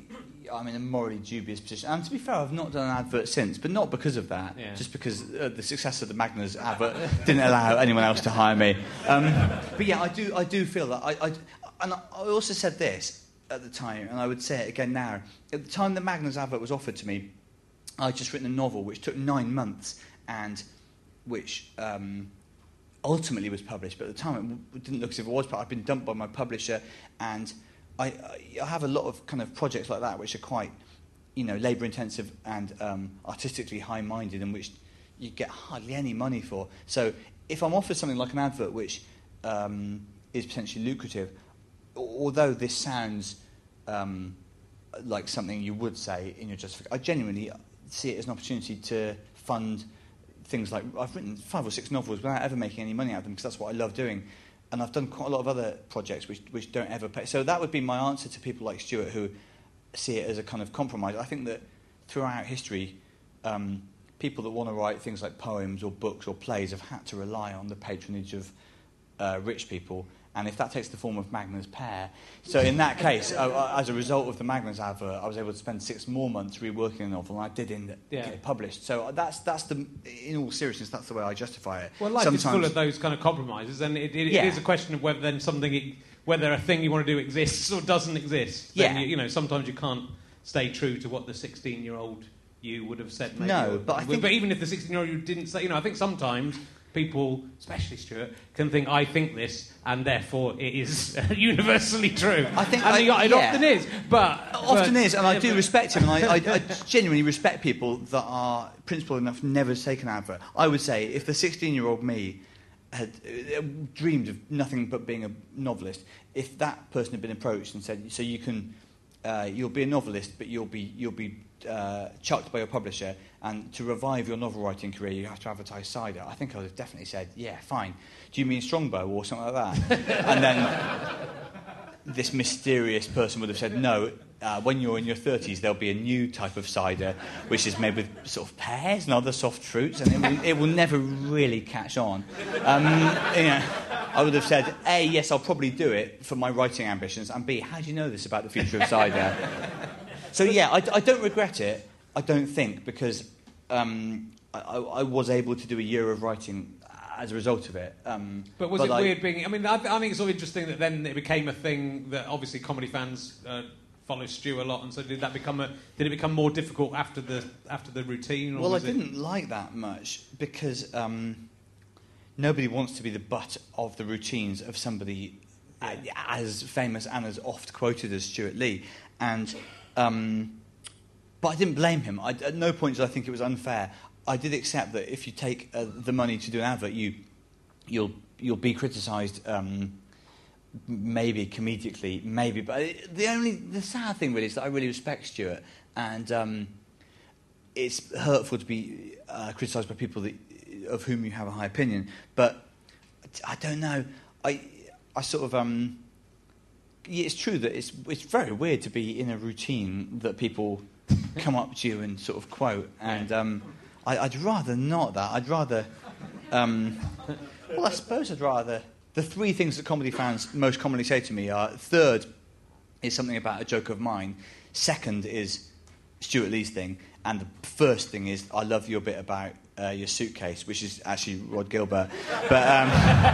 [SPEAKER 6] I'm in a morally dubious position. And to be fair, I've not done an advert since, but not because of that.
[SPEAKER 5] Yeah.
[SPEAKER 6] Just because uh, the success of the Magners advert didn't allow anyone else to hire me. Um, but yeah, I do. I do feel that. I, I and I also said this at the time, and I would say it again now. At the time the Magners advert was offered to me, I'd just written a novel which took nine months and which um, ultimately was published. But at the time, it didn't look as if it was. But I'd been dumped by my publisher, and I, I have a lot of kind of projects like that which are quite, you know, labour-intensive and um, artistically high-minded, and which you get hardly any money for. So if I'm offered something like an advert which um, is potentially lucrative, although this sounds um, like something you would say in your justification, I genuinely see it as an opportunity to fund things like... I've written five or six novels without ever making any money out of them, because that's what I love doing. And I've done quite a lot of other projects which, which don't ever pay. So that would be my answer to people like Stuart who see it as a kind of compromise. I think that throughout history, um, people that want to write things like poems or books or plays have had to rely on the patronage of uh, rich people. And if that takes the form of Magners Pear... So in that case, uh, as a result of the Magners advert, I was able to spend six more months reworking the novel, and I did in the,
[SPEAKER 5] yeah.
[SPEAKER 6] get it published. So that's, that's the, in all seriousness, that's the way I justify it.
[SPEAKER 5] Well, life
[SPEAKER 6] Sometimes,
[SPEAKER 5] is full of those kind of compromises, and it, it,
[SPEAKER 6] yeah.
[SPEAKER 5] it is a question of whether then something, whether a thing you want to do exists or doesn't exist.
[SPEAKER 6] Yeah.
[SPEAKER 5] Then you, you know, sometimes you can't stay true to what the sixteen-year-old you would have said. Maybe,
[SPEAKER 6] No,
[SPEAKER 5] or,
[SPEAKER 6] but I think...
[SPEAKER 5] But even if the sixteen-year-old you didn't say... You know, I think sometimes... people, especially Stuart, can think, I think this, and therefore it is universally true.
[SPEAKER 6] I think
[SPEAKER 5] and
[SPEAKER 6] I,
[SPEAKER 5] it
[SPEAKER 6] yeah.
[SPEAKER 5] often is, but...
[SPEAKER 6] Often
[SPEAKER 5] but,
[SPEAKER 6] is, and I do
[SPEAKER 5] but,
[SPEAKER 6] respect him, and I, I, I genuinely respect people that are principled enough never to take an advert. I would say, if the sixteen-year-old me had uh, dreamed of nothing but being a novelist, if that person had been approached and said, so you can... Uh, you'll be a novelist, but you'll be... You'll be Uh, chucked by your publisher, and to revive your novel writing career you have to advertise cider, I think I would have definitely said, yeah, fine. Do you mean Strongbow or something like that? And then this mysterious person would have said, no, uh, when you're in your thirties there'll be a new type of cider which is made with sort of pears and other soft fruits, and it will, it will never really catch on. Um, you know, I would have said, A, yes, I'll probably do it for my writing ambitions, and B, how do you know this about the future of cider? So, yeah, I, I don't regret it, I don't think, because um, I, I was able to do a year of writing as a result of it. Um,
[SPEAKER 5] but was
[SPEAKER 6] but
[SPEAKER 5] it
[SPEAKER 6] I,
[SPEAKER 5] weird being... I mean, I, th- I think it's sort of interesting that then it became a thing that obviously comedy fans uh, follow Stu a lot, and so did that become a... Did it become more difficult after the after the routine? Or
[SPEAKER 6] well,
[SPEAKER 5] was
[SPEAKER 6] I
[SPEAKER 5] it...
[SPEAKER 6] didn't like that much, because um, nobody wants to be the butt of the routines of somebody yeah. as famous and as oft quoted as Stuart Lee. And... Um, but I didn't blame him. I, at no point did I think it was unfair. I did accept that if you take uh, the money to do an advert, you, you'll you'll be criticised, um, maybe comedically, maybe. But it, the only the sad thing really is that I really respect Stuart, and um, it's hurtful to be uh, criticised by people that, of whom you have a high opinion. But I don't know. I I sort of. Um, Yeah, it's true that it's it's very weird to be in a routine that people come up to you and sort of quote, and um, I, I'd rather not that. I'd rather, um, well, I suppose I'd rather. The three things that comedy fans most commonly say to me are: third is something about a joke of mine, second is Stuart Lee's thing, and the first thing is I love your bit about uh, your suitcase, which is actually Rod Gilbert, but. Um,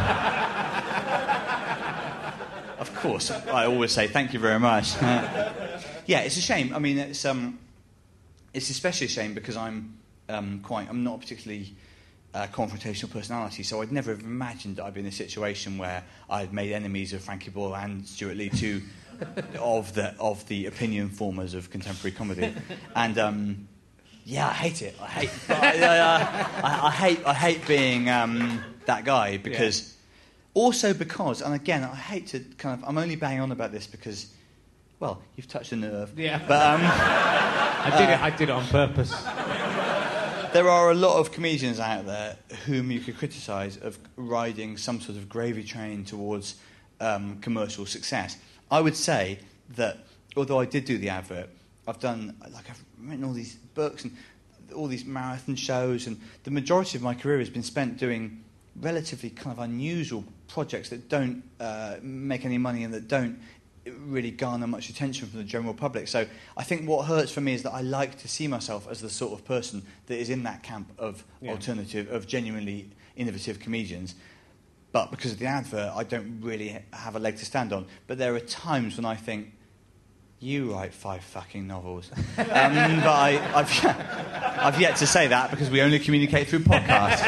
[SPEAKER 6] Of course, I always say thank you very much. Uh, yeah, it's a shame. I mean, it's um, it's especially a shame because I'm um, quite. I'm not a particularly uh, confrontational personality, so I'd never have imagined that I'd be in a situation where I'd made enemies of Frankie Boyle and Stuart Lee, two of the of the opinion formers of contemporary comedy, and. Um, Yeah, I hate it. I hate. I, uh, I, I hate. I hate being um, that guy because. Yeah. Also because, and again, I hate to kind of... I'm only banging on about this because, well, you've touched a nerve.
[SPEAKER 5] Yeah.
[SPEAKER 6] But, um,
[SPEAKER 5] I did uh, it. I did it on purpose.
[SPEAKER 6] There are a lot of comedians out there whom you could criticise of riding some sort of gravy train towards um, commercial success. I would say that, although I did do the advert, I've done... Like, I've written all these books and all these marathon shows, and the majority of my career has been spent doing... relatively kind of unusual projects that don't uh, make any money and that don't really garner much attention from the general public. So I think what hurts for me is that I like to see myself as the sort of person that is in that camp of
[SPEAKER 5] Yeah.
[SPEAKER 6] alternative, of genuinely innovative comedians. But because of the advert, I don't really have a leg to stand on. But there are times when I think, you write five fucking novels. um, but I, I've, I've yet to say that because we only communicate through podcasts.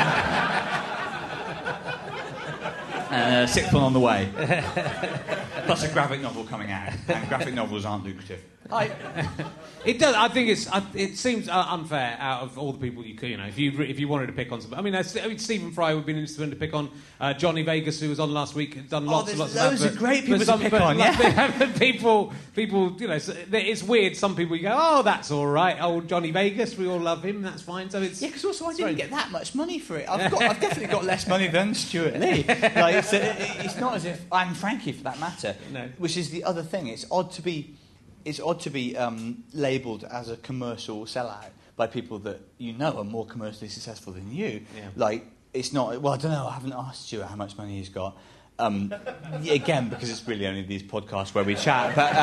[SPEAKER 6] Uh, sixth one on the way. Plus a graphic novel coming out. And graphic novels aren't lucrative.
[SPEAKER 5] I, it does. I think it's. I, it seems uh, unfair out of all the people you could. You know, if you if you wanted to pick on somebody. I mean, I, I mean, Stephen Fry would have been interesting to pick on. Uh, Johnny Vegas, who was on last week, had done lots
[SPEAKER 6] oh,
[SPEAKER 5] and lots
[SPEAKER 6] loads
[SPEAKER 5] of
[SPEAKER 6] of great people
[SPEAKER 5] some,
[SPEAKER 6] to pick
[SPEAKER 5] but,
[SPEAKER 6] on.
[SPEAKER 5] like,
[SPEAKER 6] Yeah.
[SPEAKER 5] people, people, you know, so it's weird. Some people you go, oh, that's all right. Oh, Johnny Vegas, we all love him. That's fine. So it's
[SPEAKER 6] Yeah, because also I didn't
[SPEAKER 5] strange.
[SPEAKER 6] get that much money for it. I've, got, I've definitely got less money than Stuart Lee. Like, it's, it's not as if I'm Frankie, for that matter.
[SPEAKER 5] No.
[SPEAKER 6] Which is the other thing. It's odd to be, it's odd to be um, labelled as a commercial sellout by people that you know are more commercially successful than you.
[SPEAKER 5] Yeah.
[SPEAKER 6] Like, it's not. Well, I don't know. I haven't asked Stuart how much money he's got. Um, again, because it's really only these podcasts where we chat. But.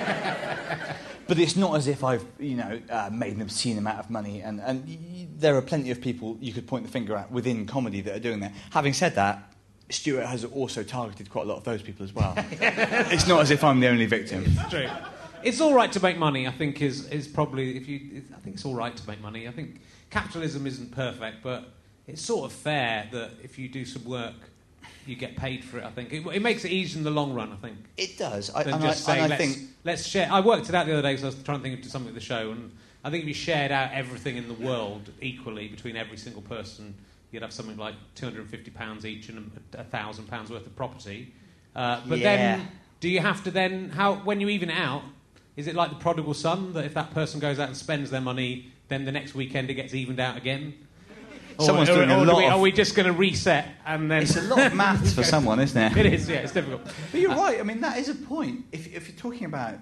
[SPEAKER 6] Um, But it's not as if I've, you know, uh, made an obscene amount of money, and, and y- there are plenty of people you could point the finger at within comedy that are doing that. Having said that, Stuart has also targeted quite a lot of those people as well. It's not as if I'm the only victim.
[SPEAKER 5] It's true. It's all right to make money. I think is is probably if you. I think it's all right to make money. I think capitalism isn't perfect, but it's sort of fair that if you do some work, you get paid for it. I think it, it makes it easier in the long run. I think.
[SPEAKER 6] It does. I,
[SPEAKER 5] Than
[SPEAKER 6] and
[SPEAKER 5] just
[SPEAKER 6] I,
[SPEAKER 5] say
[SPEAKER 6] and I
[SPEAKER 5] let's,
[SPEAKER 6] think
[SPEAKER 5] let's share. I worked it out the other day because I was trying to think of something at the show, and I think if you shared out everything in the world equally between every single person, you'd have something like two hundred and fifty pounds each and a, a thousand pounds worth of property. Uh, but
[SPEAKER 6] Yeah.
[SPEAKER 5] then, do you have to then how when you even it out? Is it like the prodigal son that if that person goes out and spends their money, then the next weekend it gets evened out again? Or,
[SPEAKER 6] Someone's
[SPEAKER 5] or,
[SPEAKER 6] doing a
[SPEAKER 5] or do
[SPEAKER 6] lot
[SPEAKER 5] we,
[SPEAKER 6] of-
[SPEAKER 5] Are we just going to reset and then?
[SPEAKER 6] it's a lot of maths for someone, isn't it?
[SPEAKER 5] It is, yeah, it's difficult.
[SPEAKER 6] But you're right. I mean, that is a point. If, if you're talking about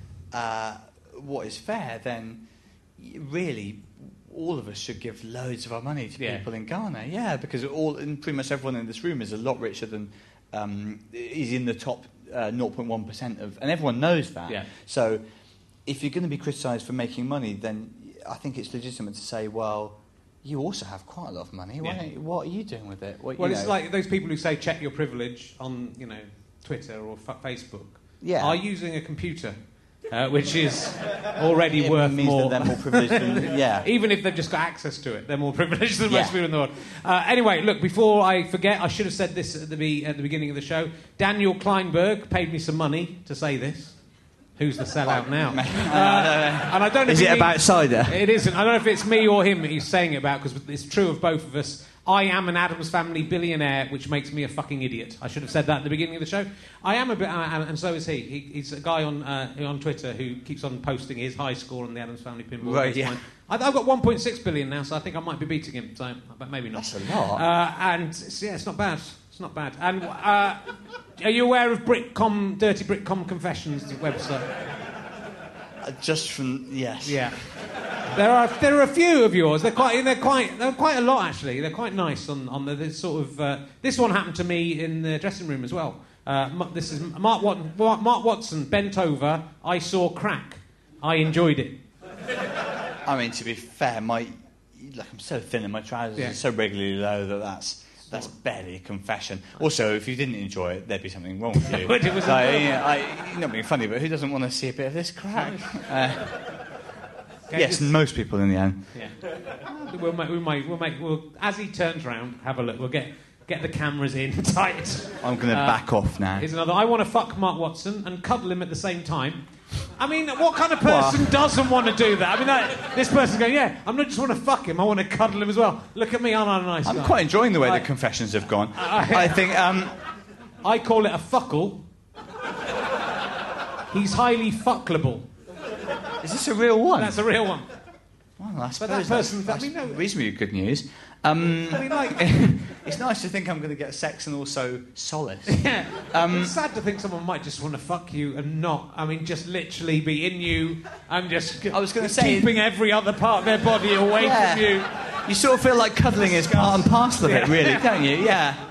[SPEAKER 6] uh, what is fair, then y- really all of us should give loads of our money to
[SPEAKER 5] Yeah.
[SPEAKER 6] people in Ghana. Yeah, because all and pretty much everyone in this room is a lot richer than um, is in the top uh, zero point one percent of, and everyone knows that.
[SPEAKER 5] Yeah.
[SPEAKER 6] So if you're going to be criticised for making money, then I think it's legitimate to say, well, you also have quite a lot of money. Why
[SPEAKER 5] Yeah.
[SPEAKER 6] don't you, what are you doing with it? What,
[SPEAKER 5] Well,
[SPEAKER 6] you
[SPEAKER 5] it's
[SPEAKER 6] know?
[SPEAKER 5] like those people who say check your privilege on, you know, Twitter or f- Facebook.
[SPEAKER 6] Yeah.
[SPEAKER 5] Are using a computer, uh, which is already
[SPEAKER 6] It
[SPEAKER 5] worth
[SPEAKER 6] means
[SPEAKER 5] more.
[SPEAKER 6] that they're more privileged than, yeah.
[SPEAKER 5] Even if they've just got access to it, they're more privileged than
[SPEAKER 6] Yeah.
[SPEAKER 5] most people in the world. Uh, anyway, look, before I forget, I should have said this at the, be- at the beginning of the show. Daniel Kleinberg paid me some money to say this. Who's the sellout now? Uh, and I don't know
[SPEAKER 6] Is
[SPEAKER 5] if
[SPEAKER 6] it
[SPEAKER 5] he means-
[SPEAKER 6] about cider?
[SPEAKER 5] It isn't. I don't know if it's me or him that he's saying it about, because it's true of both of us. I am an Addams Family billionaire, which makes me a fucking idiot. I should have said that at the beginning of the show. I am a bit, uh, and so is he. he. He's a guy on uh, on Twitter who keeps on posting his high score on the Addams Family pinball.
[SPEAKER 6] Right,
[SPEAKER 5] That's
[SPEAKER 6] yeah.
[SPEAKER 5] fine. I- I've got one point six billion now, so I think I might be beating him. So, but maybe not.
[SPEAKER 6] That's a lot.
[SPEAKER 5] Uh, and it's, yeah, it's not bad. It's not bad. And uh, are you aware of Britcom, Dirty Britcom Confessions website?
[SPEAKER 6] Uh, just from yes.
[SPEAKER 5] Yeah. There are there are a few of yours. They're quite they're quite they're quite a lot actually. They're quite nice on on the this sort of. Uh, this one happened to me in the dressing room as well. Uh, M- this is Mark Wat- Mark Watson bent over. I saw crack. I enjoyed it.
[SPEAKER 6] I mean, to be fair, my like I'm so thin and my trousers
[SPEAKER 5] Yeah.
[SPEAKER 6] are so regularly low that that's that's barely a confession. Also, if you didn't enjoy it, there'd be something wrong with you.
[SPEAKER 5] But it was
[SPEAKER 6] like,
[SPEAKER 5] a-
[SPEAKER 6] you know, I, you're not being funny, but who doesn't want to see a bit of this crack? Uh,
[SPEAKER 5] Okay,
[SPEAKER 6] yes,
[SPEAKER 5] this-
[SPEAKER 6] most people in the end.
[SPEAKER 5] Yeah. We'll make, we might, we'll make, we'll, as he turns round, have a look. We'll get, get the cameras in tight.
[SPEAKER 6] I'm going to
[SPEAKER 5] Uh,
[SPEAKER 6] back off now.
[SPEAKER 5] Here's another. I want to fuck Mark Watson and cuddle him at the same time. I mean, what kind of person doesn't want to do that? I mean, that, this person's going, yeah, I'm not just want to fuck him, I want to cuddle him as well. Look at me, I'm not a nice
[SPEAKER 6] I'm
[SPEAKER 5] guy.
[SPEAKER 6] quite enjoying the way
[SPEAKER 5] I-
[SPEAKER 6] the confessions have gone.
[SPEAKER 5] I-
[SPEAKER 6] I think um,
[SPEAKER 5] I call it a fuckle. He's highly fuckable.
[SPEAKER 6] is this a real one?
[SPEAKER 5] That's a real one.
[SPEAKER 6] Well, I
[SPEAKER 5] But
[SPEAKER 6] suppose
[SPEAKER 5] that person,
[SPEAKER 6] that's,
[SPEAKER 5] I mean,
[SPEAKER 6] that's
[SPEAKER 5] no,
[SPEAKER 6] reasonably good news. Um,
[SPEAKER 5] I mean, like,
[SPEAKER 6] it's nice to think I'm going to get sex and also solace.
[SPEAKER 5] yeah.
[SPEAKER 6] Um,
[SPEAKER 5] It's sad to think someone might just want to fuck you and not. I mean, just literally be in you and just
[SPEAKER 6] I was gonna say-
[SPEAKER 5] keeping every other part of their body away
[SPEAKER 6] Yeah.
[SPEAKER 5] from you.
[SPEAKER 6] You sort of feel like cuddling is part and parcel of it,
[SPEAKER 5] Yeah.
[SPEAKER 6] really, don't you? Yeah.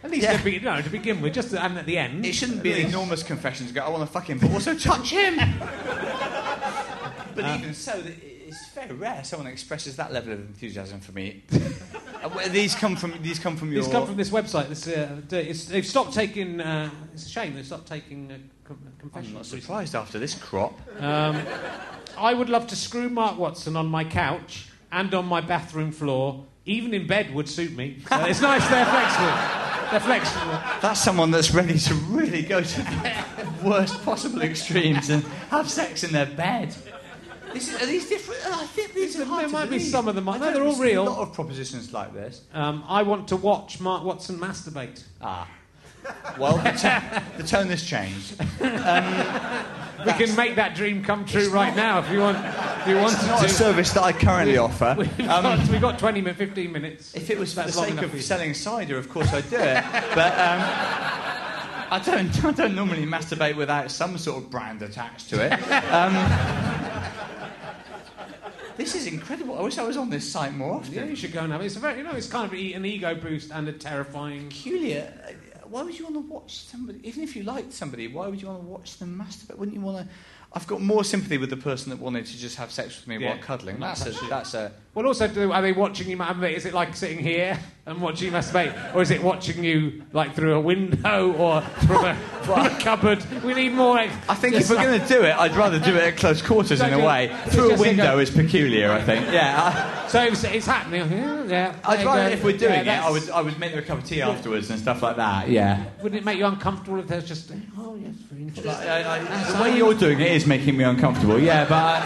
[SPEAKER 5] At least
[SPEAKER 6] Yeah.
[SPEAKER 5] to, be, no, to begin with, just to, and at the end.
[SPEAKER 6] It shouldn't be an enormous confession to go, I want to fuck him, but also touch him. But uh, even so, it's very rare someone expresses that level of enthusiasm for me. these come from these come from your.
[SPEAKER 5] These come from this website. This, uh, it's, they've stopped taking. Uh, it's a shame they've stopped taking uh, com- confessions.
[SPEAKER 6] I'm not surprised after this crop.
[SPEAKER 5] Um, I would love to screw Mark Watson on my couch and on my bathroom floor. Even in bed would suit me. So it's nice. They're flexible. They're flexible.
[SPEAKER 6] That's someone that's ready to really go to the worst possible extremes and have sex in their bed. This is, are these different? I think these are hard
[SPEAKER 5] There
[SPEAKER 6] to
[SPEAKER 5] might
[SPEAKER 6] believe.
[SPEAKER 5] be some of them.
[SPEAKER 6] I
[SPEAKER 5] No,
[SPEAKER 6] don't
[SPEAKER 5] they're all
[SPEAKER 6] receive
[SPEAKER 5] real.
[SPEAKER 6] A lot of propositions like this.
[SPEAKER 5] Um, I want to watch Mark Watson masturbate.
[SPEAKER 6] Ah. Well, the, t- the tone has changed. Um,
[SPEAKER 5] we can make that dream come true right now if you want. If you want
[SPEAKER 6] it's
[SPEAKER 5] to.
[SPEAKER 6] not a service that I currently offer.
[SPEAKER 5] We've,
[SPEAKER 6] um,
[SPEAKER 5] got, we've got twenty minutes, fifteen minutes.
[SPEAKER 6] If it was for
[SPEAKER 5] That's
[SPEAKER 6] the
[SPEAKER 5] long
[SPEAKER 6] sake
[SPEAKER 5] enough
[SPEAKER 6] of
[SPEAKER 5] for you.
[SPEAKER 6] selling cider, of course I'd do it. But um, I don't. I don't normally masturbate without some sort of brand attached to it. Um, This is incredible. I wish I was on this site more often.
[SPEAKER 5] Yeah, you should go and have it. It's a very, you know, it's kind of an ego boost and a terrifying.
[SPEAKER 6] Peculiar. Why would you want to watch somebody, even if you liked somebody, why would you want to watch them masturbate? Wouldn't you want to? I've got more sympathy with the person that wanted to just have sex with me
[SPEAKER 5] Yeah.
[SPEAKER 6] while cuddling. That's a, that's a.
[SPEAKER 5] Well, also, do, are they watching you masturbate? Is it like sitting here and watching you masturbate, or is it watching you like through a window or from a, from a cupboard? We need more. Ex-
[SPEAKER 6] I think
[SPEAKER 5] just
[SPEAKER 6] if we're
[SPEAKER 5] like-
[SPEAKER 6] going to do it, I'd rather do it at close quarters in a
[SPEAKER 5] Don't you-
[SPEAKER 6] way.
[SPEAKER 5] it's
[SPEAKER 6] Through a
[SPEAKER 5] just like
[SPEAKER 6] window
[SPEAKER 5] a-
[SPEAKER 6] is peculiar, I think. Yeah.
[SPEAKER 5] So it's, it's happening. Yeah, yeah.
[SPEAKER 6] I'd rather, if we're doing
[SPEAKER 5] yeah,
[SPEAKER 6] it, I would, I would make them a cup of tea afterwards and stuff like that. Yeah.
[SPEAKER 5] Wouldn't it make you uncomfortable if there's just? Oh yes, very interesting.
[SPEAKER 6] I, I, I, the way you're doing it is making me uncomfortable. Yeah, but.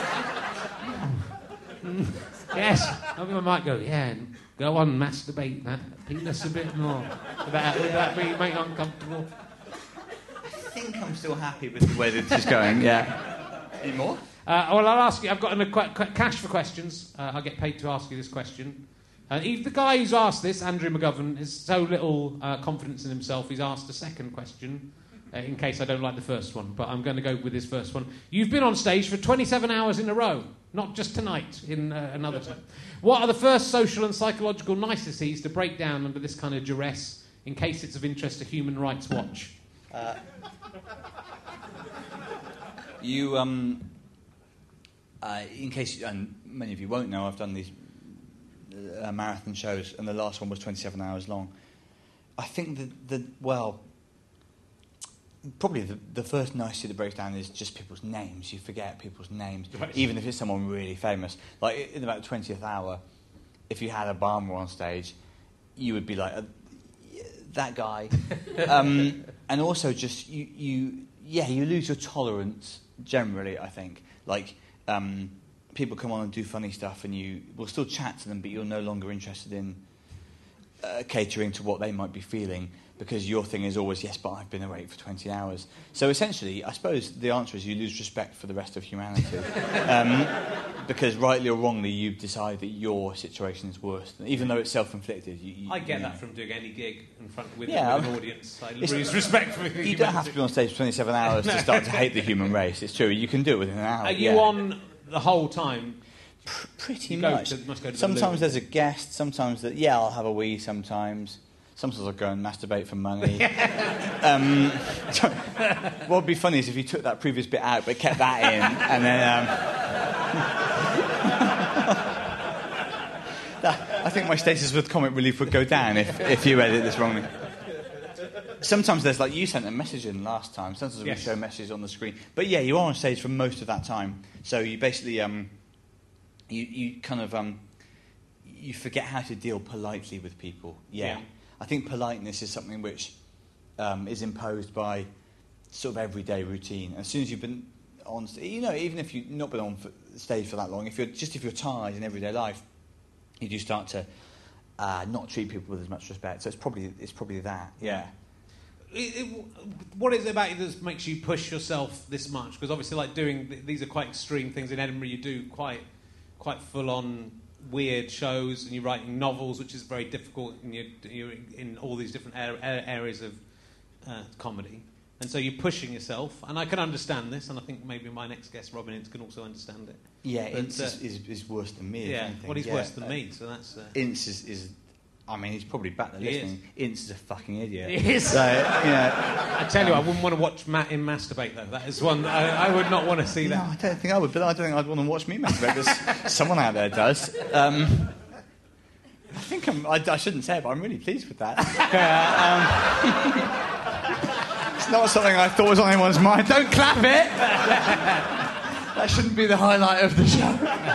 [SPEAKER 5] Mm, yes, I mean, I might go. Yeah, go on, masturbate that penis a bit more. Would that, would that be make you uncomfortable?
[SPEAKER 6] I think I'm still happy with the way this is going. Yeah. Any more?
[SPEAKER 5] Uh, well, I'll ask you. I've got a qu- qu- cash for questions. Uh, I get paid to ask you this question. Uh, he, the guy who's asked this, Andrew McGovern, has so little uh, confidence in himself. He's asked a second question, uh, in case I don't like the first one. But I'm going to go with his first one. You've been on stage for twenty-seven hours in a row, not just tonight. In uh, another time. What are the first social and psychological niceties to break down under this kind of duress, in case it's of interest to Human Rights Watch?
[SPEAKER 6] Uh, you um. Uh, in case, and many of you won't know, I've done these uh, marathon shows, and the last one was twenty-seven hours long. I think that the well, probably the, the first nicety that breaks down is just people's names. You forget people's names,
[SPEAKER 5] Right.
[SPEAKER 6] even if it's someone really famous. Like in about the twentieth hour, if you had Obama on stage, you would be like, uh, that guy. um, and also just you, you, yeah, you lose your tolerance generally. I think like. Um, people come on and do funny stuff and you will still chat to them, but you're no longer interested in uh, catering to what they might be feeling because your thing is always, yes, but I've been awake for twenty hours. So essentially, I suppose the answer is you lose respect for the rest of humanity. um, because rightly or wrongly, you decide that your situation is worse, than, even though it's self-inflicted. You, you,
[SPEAKER 5] I get
[SPEAKER 6] you know.
[SPEAKER 5] that from doing any gig in front with,
[SPEAKER 6] Yeah,
[SPEAKER 5] with an
[SPEAKER 6] um,
[SPEAKER 5] audience. I
[SPEAKER 6] it's-
[SPEAKER 5] lose respect for
[SPEAKER 6] You don't have to be on stage for twenty-seven hours to start to hate the human race. It's true. You can do it within an hour.
[SPEAKER 5] Are you
[SPEAKER 6] yeah.
[SPEAKER 5] on the whole time?
[SPEAKER 6] Pr- pretty
[SPEAKER 5] You go
[SPEAKER 6] much.
[SPEAKER 5] to- must go to the
[SPEAKER 6] sometimes
[SPEAKER 5] loo.
[SPEAKER 6] there's a guest. Sometimes that yeah, I'll have a wee. Sometimes, sometimes I'll go and masturbate for money. um, what would be funny is if you took that previous bit out but kept that in, and then. Um, that, I think my status with comic relief would go down if if you edit this wrongly. Sometimes there's like you sent a message in last time. Sometimes we
[SPEAKER 5] Yes.
[SPEAKER 6] show messages on the screen. But yeah, you are on stage for most of that time. So you basically um, you you kind of um, you forget how to deal politely with people. Yeah,
[SPEAKER 5] Yeah.
[SPEAKER 6] I think politeness is something which um, is imposed by sort of everyday routine. As soon as you've been on, st- you know, even if you've not been on for, stage for that long, if you're just if you're tired in everyday life, you do start to uh, not treat people with as much respect. So it's probably it's probably that. Yeah.
[SPEAKER 5] It, it, what is it about you that makes you push yourself this much? Because obviously, like doing th- these are quite extreme things in Edinburgh. You do quite, quite full-on weird shows, and you're writing novels, which is very difficult. And you're, you're in all these different er- er- areas of uh, comedy, and so you're pushing yourself. And I can understand this, and I think maybe my next guest, Robin Ince, can also understand it.
[SPEAKER 6] Yeah,
[SPEAKER 5] But,
[SPEAKER 6] Ince
[SPEAKER 5] uh,
[SPEAKER 6] is, is, is worse than me. if
[SPEAKER 5] Yeah,
[SPEAKER 6] anything.
[SPEAKER 5] well, he's
[SPEAKER 6] Yeah,
[SPEAKER 5] worse than
[SPEAKER 6] uh,
[SPEAKER 5] me, so that's. Uh,
[SPEAKER 6] Ince is, is I mean, he's probably back there
[SPEAKER 5] He
[SPEAKER 6] listening. Ince is a fucking idiot.
[SPEAKER 5] He is.
[SPEAKER 6] So, you know,
[SPEAKER 5] I tell you, I wouldn't want to watch Matt him masturbate, though. That is one... I, I would not want to see
[SPEAKER 6] no,
[SPEAKER 5] that.
[SPEAKER 6] I don't think I would, but I don't think I'd want to watch me masturbate. There's someone out there does. Um, I think I'm... I, I shouldn't say it, but I'm really pleased with that. Uh, um, it's not something I thought was on anyone's mind. Don't clap it! That shouldn't be the highlight of the show.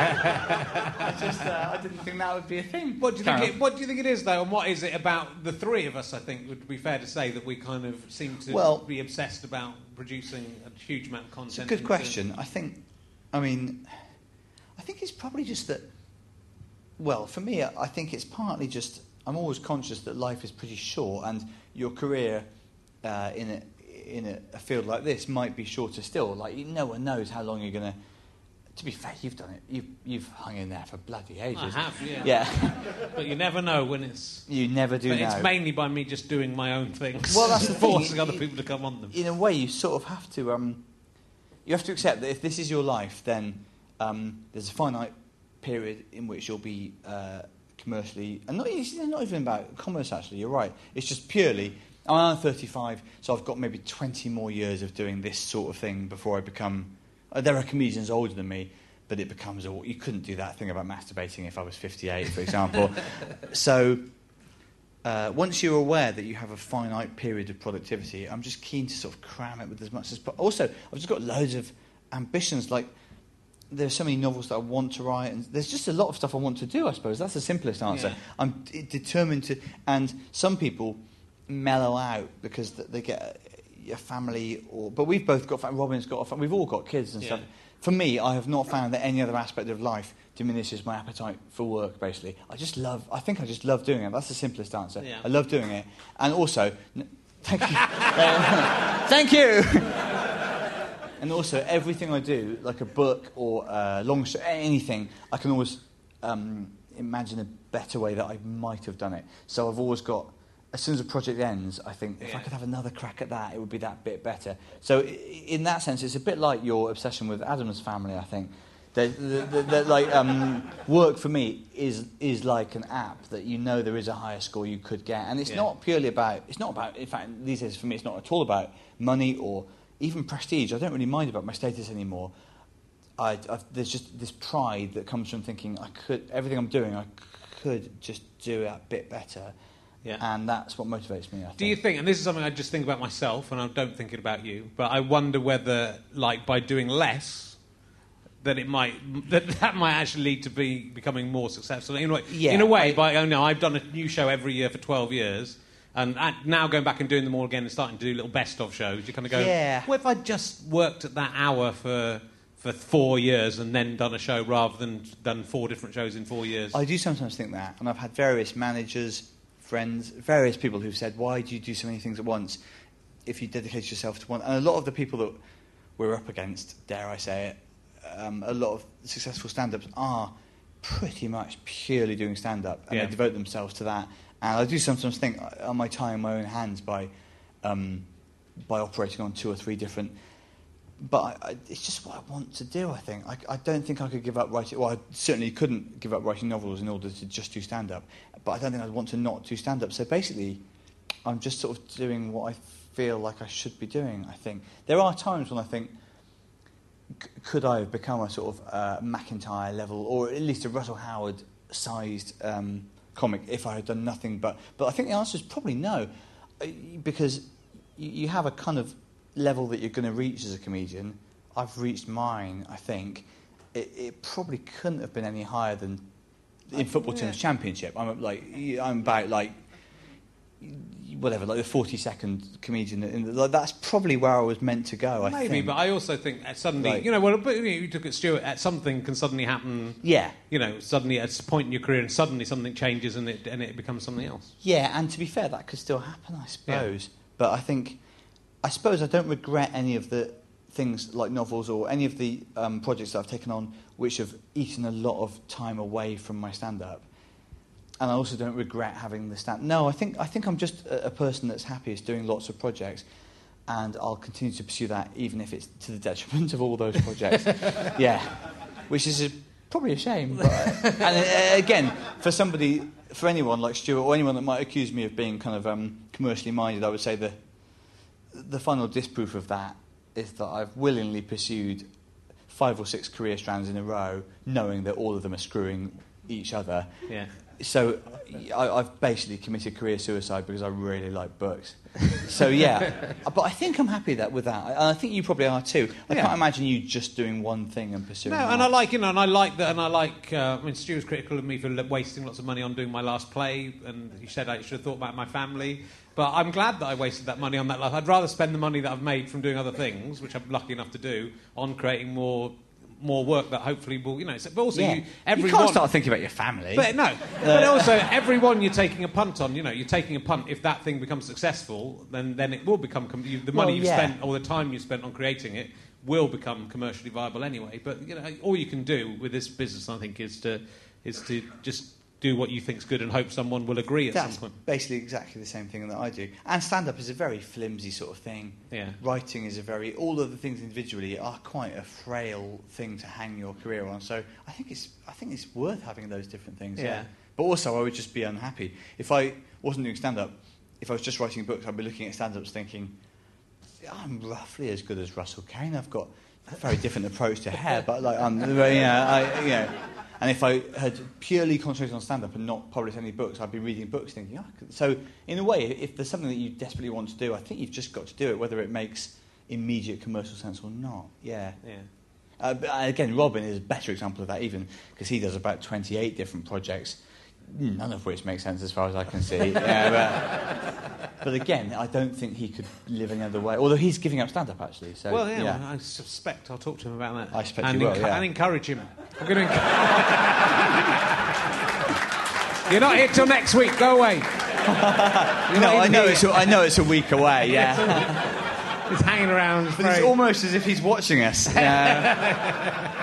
[SPEAKER 6] I just, uh, I didn't think that would be a thing.
[SPEAKER 5] What do you think? It, what do you think it is, though, and what is it about the three of us? I think would be fair to say that we kind of seem to
[SPEAKER 6] well,
[SPEAKER 5] be obsessed about producing a huge amount of content.
[SPEAKER 6] It's a good question. I think, I mean, I think it's probably just that. Well, for me, I think it's partly just I'm always conscious that life is pretty short, and your career uh, in a in a, a field like this might be shorter still. Like, no one knows how long you're going to... To be fair, you've done it. You've, you've hung in there for bloody ages.
[SPEAKER 5] I have, yeah.
[SPEAKER 6] Yeah.
[SPEAKER 5] But you never know when it's...
[SPEAKER 6] You never do
[SPEAKER 5] but
[SPEAKER 6] know.
[SPEAKER 5] It's mainly by me just doing my own things.
[SPEAKER 6] Well, that's the
[SPEAKER 5] forcing
[SPEAKER 6] thing.
[SPEAKER 5] other people to come on them.
[SPEAKER 6] In a way, you sort of have to... Um, you have to accept that if this is your life, then um, there's a finite period in which you'll be uh, commercially... And not, it's not even about commerce, actually. You're right. It's just purely... I'm thirty-five, so I've got maybe twenty more years of doing this sort of thing before I become... Uh, there are comedians older than me, but it becomes... all. You couldn't do that thing about masturbating if I was fifty-eight, for example. So uh, once you're aware that you have a finite period of productivity, I'm just keen to sort of cram it with as much as... Po- also, I've just got loads of ambitions. Like, there's so many novels that I want to write, and there's just a lot of stuff I want to do, I suppose. That's the simplest answer.
[SPEAKER 5] Yeah.
[SPEAKER 6] I'm d- determined to... And some people... mellow out because they get a, a family, or but we've both got Robin's got a family, we've all got kids and
[SPEAKER 5] yeah.
[SPEAKER 6] stuff. For me, I have not found that any other aspect of life diminishes my appetite for work. Basically, I just love. I think I just love doing it. That's the simplest answer.
[SPEAKER 5] Yeah.
[SPEAKER 6] I love doing it, and also, n- thank you, uh, thank you. And also, everything I do, like a book or a long show, anything, I can always um, imagine a better way that I might have done it. So I've always got. As soon as a project ends, I think if
[SPEAKER 5] yeah.
[SPEAKER 6] I could have another crack at that, it would be that bit better. So, in that sense, it's a bit like your obsession with Addams Family. I think that, that, that, that like um, work for me is is like an app that you know there is a higher score you could get, and it's
[SPEAKER 5] yeah.
[SPEAKER 6] not purely about. It's not about. In fact, these days for me, it's not at all about money or even prestige. I don't really mind about my status anymore. I, I've, there's just this pride that comes from thinking I could everything I'm doing, I could just do it a bit better.
[SPEAKER 5] Yeah.
[SPEAKER 6] And that's what motivates me, I think.
[SPEAKER 5] Do you think, and this is something I just think about myself, and I don't think it about you, but I wonder whether, like, by doing less, that it might, that, that might actually lead to be becoming more successful. In a way,
[SPEAKER 6] yeah,
[SPEAKER 5] in a way
[SPEAKER 6] I,
[SPEAKER 5] by, oh no, I've done a new show every year for twelve years, and at, now going back and doing them all again and starting to do little best-of shows, you kind of go,
[SPEAKER 6] yeah.
[SPEAKER 5] well, if I just worked at that hour for... for four years and then done a show rather than done four different shows in four years.
[SPEAKER 6] I do sometimes think that, and I've had various managers, friends, various people who've said, why do you do so many things at once if you dedicate yourself to one? And a lot of the people that we're up against, dare I say it, um, a lot of successful stand-ups are pretty much purely doing stand-up, and
[SPEAKER 5] yeah.
[SPEAKER 6] they devote themselves to that. And I do sometimes think, am I tying my own hands by, um, by operating on two or three different... But I, I, it's just what I want to do, I think. I, I don't think I could give up writing... Well, I certainly couldn't give up writing novels in order to just do stand-up. But I don't think I'd want to not do stand-up. So basically, I'm just sort of doing what I feel like I should be doing, I think. There are times when I think, c- could I have become a sort of uh, McIntyre level, or at least a Russell Howard-sized um, comic if I had done nothing but... But I think the answer is probably no. Because you, you have a kind of... level that you're going to reach as a comedian. I've reached mine, I think. It, it probably couldn't have been any higher than in football team's yeah. championship. I'm like, I'm about like whatever, like the forty-second comedian. In the, like, that's probably where I was meant to go. I
[SPEAKER 5] Maybe,
[SPEAKER 6] think.
[SPEAKER 5] but I also think at suddenly,
[SPEAKER 6] like,
[SPEAKER 5] you know, well, but you, know, you took it, Stuart. At something can suddenly happen.
[SPEAKER 6] Yeah.
[SPEAKER 5] You know, suddenly at a point in your career, and suddenly something changes, and it and it becomes something else.
[SPEAKER 6] Yeah, and to be fair, that could still happen, I suppose.
[SPEAKER 5] Yeah.
[SPEAKER 6] But I think. I suppose I don't regret any of the things like novels or any of the um, projects that I've taken on which have eaten a lot of time away from my stand-up. And I also don't regret having the stand... No, I think I think I'm just a, a person that's happiest doing lots of projects, and I'll continue to pursue that even if it's to the detriment of all those projects. Yeah, which is a, probably a shame. But, and uh, again, for somebody for anyone like Stuart or anyone that might accuse me of being kind of um, commercially minded, I would say the the final disproof of that is that I've willingly pursued five or six career strands in a row, knowing that all of them are screwing each other.
[SPEAKER 5] Yeah.
[SPEAKER 6] So I, I've basically committed career suicide because I really like books. So yeah, but I think I'm happy that with that. I, I think you probably are too. I
[SPEAKER 5] Yeah.
[SPEAKER 6] can't imagine you just doing one thing and pursuing.
[SPEAKER 5] No,
[SPEAKER 6] that.
[SPEAKER 5] and I like, you know, and I like that, and I like. Uh, I mean, Stu was critical of me for l- wasting lots of money on doing my last play, and he said I should have thought about my family. But I'm glad that I wasted that money on that. I'd rather spend the money that I've made from doing other things, which I'm lucky enough to do, on creating more. more work that hopefully will, you know, but also
[SPEAKER 6] Yeah.
[SPEAKER 5] you,
[SPEAKER 6] you
[SPEAKER 5] everyone...
[SPEAKER 6] can't start thinking about your family.
[SPEAKER 5] But no, but also everyone you're taking a punt on, you know, you're taking a punt. If that thing becomes successful, then, then it will become, com- you, the money
[SPEAKER 6] Well,
[SPEAKER 5] you've
[SPEAKER 6] yeah.
[SPEAKER 5] spent or the time you spent on creating it will become commercially viable anyway. But, you know, all you can do with this business, I think, is to is to just do what you think's good and hope someone will agree at
[SPEAKER 6] That's
[SPEAKER 5] some point.
[SPEAKER 6] basically exactly the same thing that I do. And stand-up is a very flimsy sort of thing.
[SPEAKER 5] Yeah.
[SPEAKER 6] Writing is a very... All of the things individually are quite a frail thing to hang your career on. So I think it's I think it's worth having those different things.
[SPEAKER 5] Yeah.
[SPEAKER 6] But also I would just be unhappy. If I wasn't doing stand-up, if I was just writing books, I'd be looking at stand-ups thinking, I'm roughly as good as Russell Kane. I've got a very different approach to hair, but like I'm, you know, I, you know. And if I had purely concentrated on stand-up and not published any books, I'd be reading books thinking, oh, I could. So in a way, if there's something that you desperately want to do, I think you've just got to do it, whether it makes immediate commercial sense or not. Yeah.
[SPEAKER 5] Yeah.
[SPEAKER 6] Uh, but again, Robin is a better example of that even, because he does about twenty-eight different projects, none of which make sense as far as I can see. yeah, but, but again, I don't think he could live any other way, although he's giving up stand-up, actually. So,
[SPEAKER 5] Well, yeah,
[SPEAKER 6] yeah.
[SPEAKER 5] well, I suspect I'll talk to him about that.
[SPEAKER 6] I suspect
[SPEAKER 5] and
[SPEAKER 6] you will, yeah.
[SPEAKER 5] And encourage him. I'm going to You're not here till next week. Go away.
[SPEAKER 6] No, I know, it's a, I know it's a week away, yeah.
[SPEAKER 5] He's hanging around.
[SPEAKER 6] But it's almost as if he's watching us. Yeah.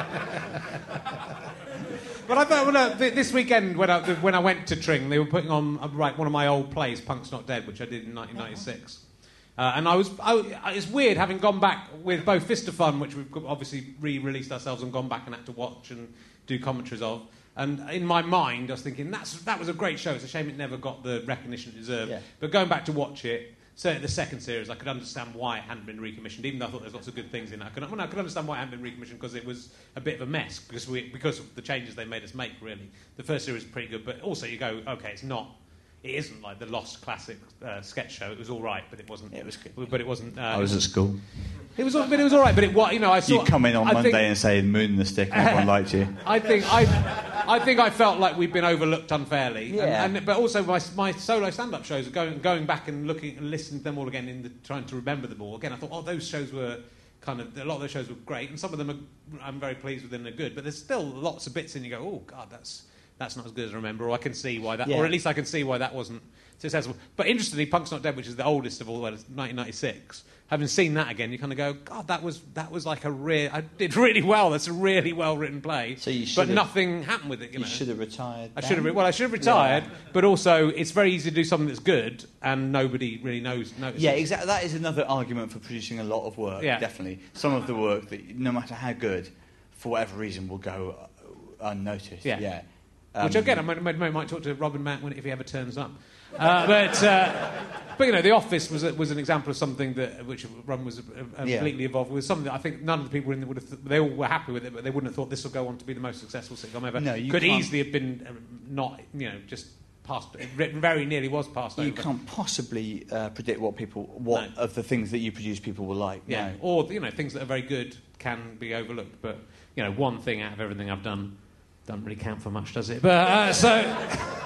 [SPEAKER 5] But I thought, well, uh, th- this weekend when I, when I went to Tring, they were putting on uh, right, one of my old plays, Punk's Not Dead, which I did in nineteen ninety-six. Uh, and I was, I, it's weird having gone back with both Fist of Fun, which we've obviously re-released ourselves and gone back and had to watch and do commentaries of. And in my mind, I was thinking, that's, that was a great show. It's a shame it never got the recognition it deserved.
[SPEAKER 6] Yeah.
[SPEAKER 5] But going back to watch it, certainly the second series, I could understand why it hadn't been recommissioned, even though I thought there was lots of good things in it. I could, well, I could understand why it hadn't been recommissioned because it was a bit of a mess, because, we, because of the changes they made us make, really. The first series was pretty good, but also you go, OK, it's not... It isn't like the Lost classic uh, sketch show. It was all right, but it wasn't. It was, but it wasn't. Uh,
[SPEAKER 6] I was at school.
[SPEAKER 5] It was, all, but it was all right. But it, what you know, I saw.
[SPEAKER 6] You come in on
[SPEAKER 5] I
[SPEAKER 6] Monday
[SPEAKER 5] think,
[SPEAKER 6] and say "Moon and the Stick," and everyone liked you.
[SPEAKER 5] I think I, I think I felt like we'd been overlooked unfairly.
[SPEAKER 6] Yeah.
[SPEAKER 5] And, and, but also my my solo stand-up shows, going going back and looking and listening to them all again, in the, trying to remember them all again. I thought, oh, those shows were kind of a lot of those shows were great, and some of them are, I'm very pleased with and they're good. But there's still lots of bits in you go, oh God, that's. That's not as good as I remember, or I can see why that,
[SPEAKER 6] yeah.
[SPEAKER 5] or at least I can see why that wasn't successful. But interestingly, Punk's Not Dead, which is the oldest of all, well, it's nineteen ninety-six. Having seen that again, you kind of go, God, that was that was like a real. I did really well. That's a really well written play.
[SPEAKER 6] So you
[SPEAKER 5] but
[SPEAKER 6] have,
[SPEAKER 5] nothing happened with it. You,
[SPEAKER 6] you
[SPEAKER 5] know?
[SPEAKER 6] should have retired.
[SPEAKER 5] I
[SPEAKER 6] then.
[SPEAKER 5] should have. Well, I should have retired.
[SPEAKER 6] Yeah.
[SPEAKER 5] But also, it's very easy to do something that's good, and nobody really knows. Notices.
[SPEAKER 6] Yeah, exactly. That is another argument for producing a lot of work.
[SPEAKER 5] Yeah.
[SPEAKER 6] Definitely, some of the work that, no matter how good, for whatever reason, will go unnoticed.
[SPEAKER 5] Yeah.
[SPEAKER 6] yeah.
[SPEAKER 5] Which
[SPEAKER 6] Um,
[SPEAKER 5] again, I might, might, might talk to Robin Matt when, if he ever turns up. Uh, but, uh, but you know, The Office was a, was an example of something that which Robin was uh, completely
[SPEAKER 6] Yeah.
[SPEAKER 5] involved with. Something that I think none of the people in there would have. Th- they all were happy with it, but they wouldn't have thought this will go on to be the most successful sitcom ever.
[SPEAKER 6] No, you
[SPEAKER 5] could
[SPEAKER 6] can't-
[SPEAKER 5] easily have been uh, not, you know, just passed. It very nearly was passed
[SPEAKER 6] You
[SPEAKER 5] over.
[SPEAKER 6] can't possibly uh, predict what people, what
[SPEAKER 5] No.
[SPEAKER 6] of the things that you produce, people will like.
[SPEAKER 5] Yeah,
[SPEAKER 6] No.
[SPEAKER 5] or you know, things that are very good can be overlooked. But you know, one thing out of everything I've done doesn't really count for much, does it? But uh, so.